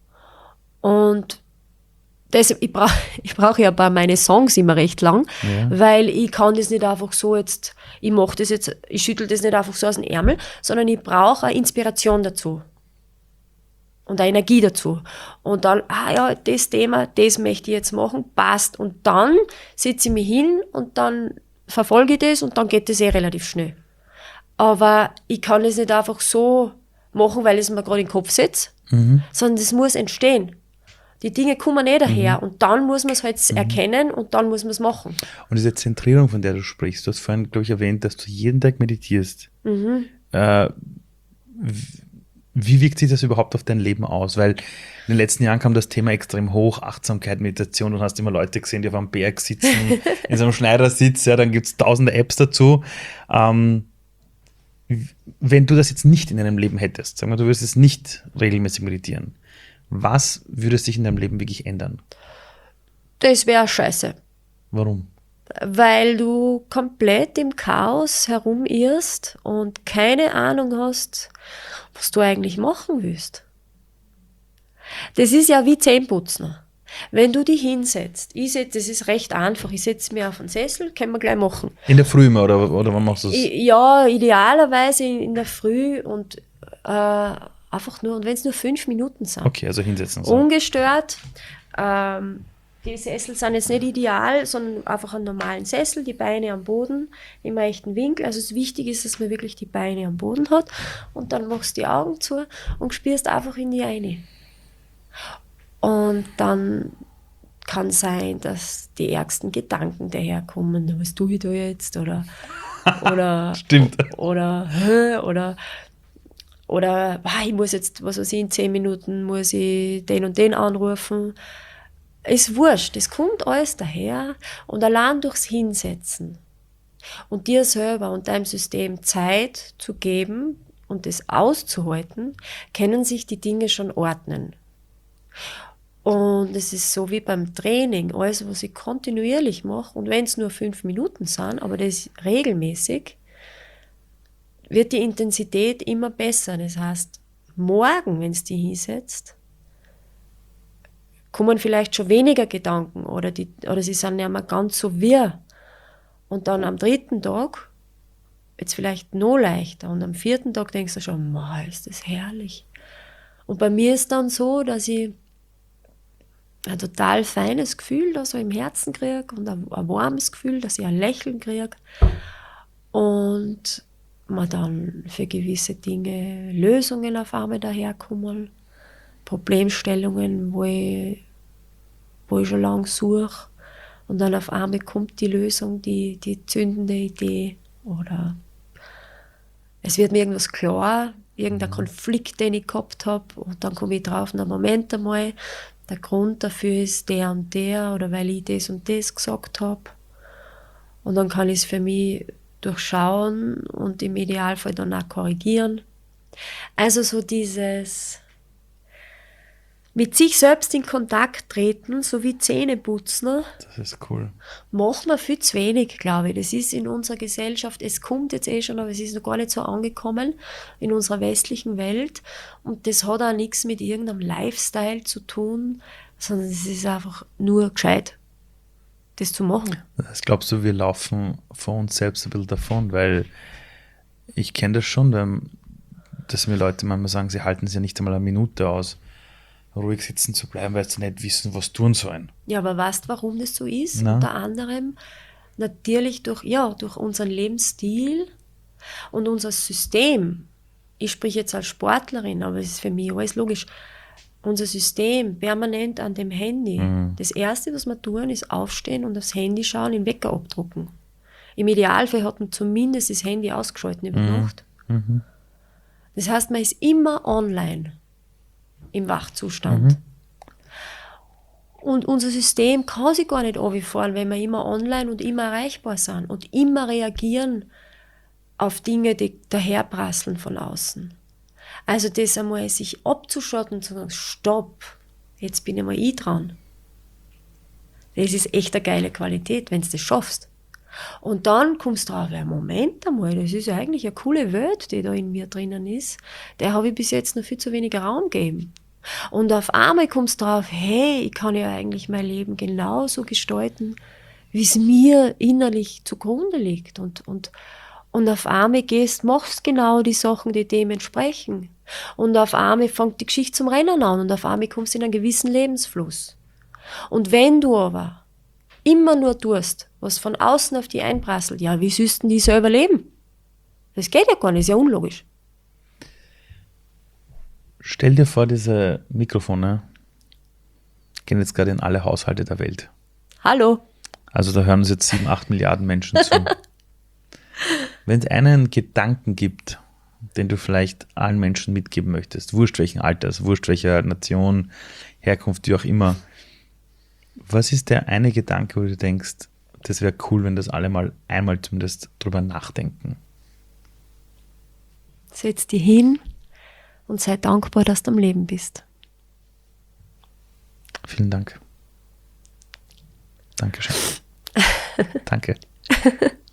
Und das, ich brauche ich brauch ja bei meinen Songs immer recht lang, Ja. weil ich kann das nicht einfach so jetzt, ich mache das jetzt, ich schüttel das nicht einfach so aus dem Ärmel, sondern ich brauche eine Inspiration dazu. Und eine Energie dazu. Und dann, ah ja, das Thema, das möchte ich jetzt machen, passt. Und dann setze ich mich hin und dann verfolge ich das und dann geht das eh relativ schnell. Aber ich kann das nicht einfach so machen, weil ich es mir gerade in den Kopf setze, Mhm. sondern das muss entstehen. Die Dinge kommen nicht daher und dann muss man es halt Mhm. erkennen und dann muss man es machen. Und diese Zentrierung, von der du sprichst, du hast vorhin, glaube ich, erwähnt, dass du jeden Tag meditierst. Mhm. Äh, w- wie wirkt sich das überhaupt auf dein Leben aus? Weil in den letzten Jahren kam das Thema extrem hoch, Achtsamkeit, Meditation. Du hast immer Leute gesehen, die auf einem Berg sitzen, in so einem Schneidersitz, ja, dann gibt es tausende Apps dazu. Ähm, w- wenn du das jetzt nicht in deinem Leben hättest, sagen wir, du würdest jetzt nicht regelmäßig meditieren, was würde sich in deinem Leben wirklich ändern? Das wäre scheiße. Warum? Weil du komplett im Chaos herumirrst und keine Ahnung hast, was du eigentlich machen willst. Das ist ja wie Zähneputzen. Wenn du dich hinsetzt, ich setz, das ist recht einfach, ich setze mich auf einen Sessel, können wir gleich machen. In der Früh immer, oder, oder wann machst du es? I- Ja, idealerweise in der Früh und äh, einfach nur, und wenn es nur fünf Minuten sind. Okay, also hinsetzen. So. Ungestört. Ähm, die Sessel sind jetzt nicht ideal, sondern einfach einen normalen Sessel, die Beine am Boden, im rechten Winkel. Also das Wichtige ist, dass man wirklich die Beine am Boden hat. Und dann machst du die Augen zu und spürst einfach in die eine. Und dann kann sein, dass die ärgsten Gedanken daherkommen. Was tue ich da jetzt? Oder, oder, Stimmt. oder, hä? oder, oder, ah, ich muss jetzt, was weiß ich, in zehn Minuten muss ich den und den anrufen. Ist wurscht, das kommt alles daher und allein durchs Hinsetzen und dir selber und deinem System Zeit zu geben und das auszuhalten, können sich die Dinge schon ordnen. Und es ist so wie beim Training, alles, was ich kontinuierlich mache, und wenn es nur fünf Minuten sind, aber das regelmäßig, wird die Intensität immer besser. Das heißt, morgen, wenn es dich hinsetzt, kommen vielleicht schon weniger Gedanken oder, die, oder sie sind nicht mehr ganz so wirr. Und dann am dritten Tag jetzt vielleicht noch leichter und am vierten Tag denkst du schon, ma, ist das herrlich. Und bei mir ist dann so, dass ich ein total feines Gefühl da so im Herzen kriege und ein, ein warmes Gefühl, dass ich ein Lächeln kriege und man dann für gewisse Dinge Lösungen auf einmal daherkommen, Problemstellungen, wo ich, wo ich schon lange suche und dann auf einmal kommt die Lösung, die, die zündende Idee oder es wird mir irgendwas klar, irgendein Konflikt, den ich gehabt habe und dann komme ich drauf, na Moment einmal, der Grund dafür ist der und der oder weil ich das und das gesagt habe und dann kann ich es für mich durchschauen und im Idealfall dann auch korrigieren. Also so dieses mit sich selbst in Kontakt treten, so wie Zähne putzen, Das ist cool. machen wir viel zu wenig, glaube ich. Das ist in unserer Gesellschaft, es kommt jetzt eh schon, aber es ist noch gar nicht so angekommen in unserer westlichen Welt. Und das hat auch nichts mit irgendeinem Lifestyle zu tun, sondern es ist einfach nur gescheit, das zu machen. Das glaubst du, wir laufen vor uns selbst ein bisschen davon, weil Ich kenne das schon, weil, dass mir Leute manchmal sagen, sie halten es ja nicht einmal eine Minute aus, ruhig sitzen zu bleiben, weil sie nicht wissen, was tun sollen. Ja, aber weißt du, warum das so ist? Na? Unter anderem natürlich durch, ja, durch unseren Lebensstil und unser System. Ich spreche jetzt als Sportlerin, aber es ist für mich alles logisch. Unser System permanent an dem Handy. Mhm. Das Erste, was wir tun, ist aufstehen und aufs Handy schauen, den Wecker abdrucken. Im Idealfall hat man zumindest das Handy ausgeschalten über Mhm. Nacht. Mhm. Das heißt, man ist immer online im Wachzustand. Mhm. Und unser System kann sich gar nicht runterfahren, wenn wir immer online und immer erreichbar sind und immer reagieren auf Dinge, die daherprasseln von außen. Also das einmal sich abzuschotten und zu sagen, stopp, jetzt bin ich mal ich dran. Das ist echt eine geile Qualität, wenn du das schaffst. Und dann kommst du drauf, ja, Moment einmal, das ist ja eigentlich eine coole Welt, die da in mir drinnen ist. Der habe ich bis jetzt noch viel zu wenig Raum gegeben. Und auf einmal kommst du drauf, hey, ich kann ja eigentlich mein Leben genauso gestalten, wie es mir innerlich zugrunde liegt. Und, und, und auf einmal gehst, machst genau die Sachen, die dem entsprechen. Und auf einmal fängt die Geschichte zum Rennen an und auf einmal kommst du in einen gewissen Lebensfluss. Und wenn du aber immer nur tust, was von außen auf dich einprasselt, ja, wie sollst denn die selber leben? Das geht ja gar nicht, ist ja unlogisch. Stell dir vor, diese Mikrofone gehen jetzt gerade in alle Haushalte der Welt. Hallo. Also da hören uns jetzt sieben, acht Milliarden Menschen zu. Wenn es einen Gedanken gibt, den du vielleicht allen Menschen mitgeben möchtest, wurscht welchen Alters, wurscht welcher Nation, Herkunft, wie auch immer, was ist der eine Gedanke, wo du denkst, das wäre cool, wenn das alle mal einmal zumindest drüber nachdenken? Setz dich hin und sei dankbar, dass du am Leben bist. Vielen Dank. Dankeschön. Danke.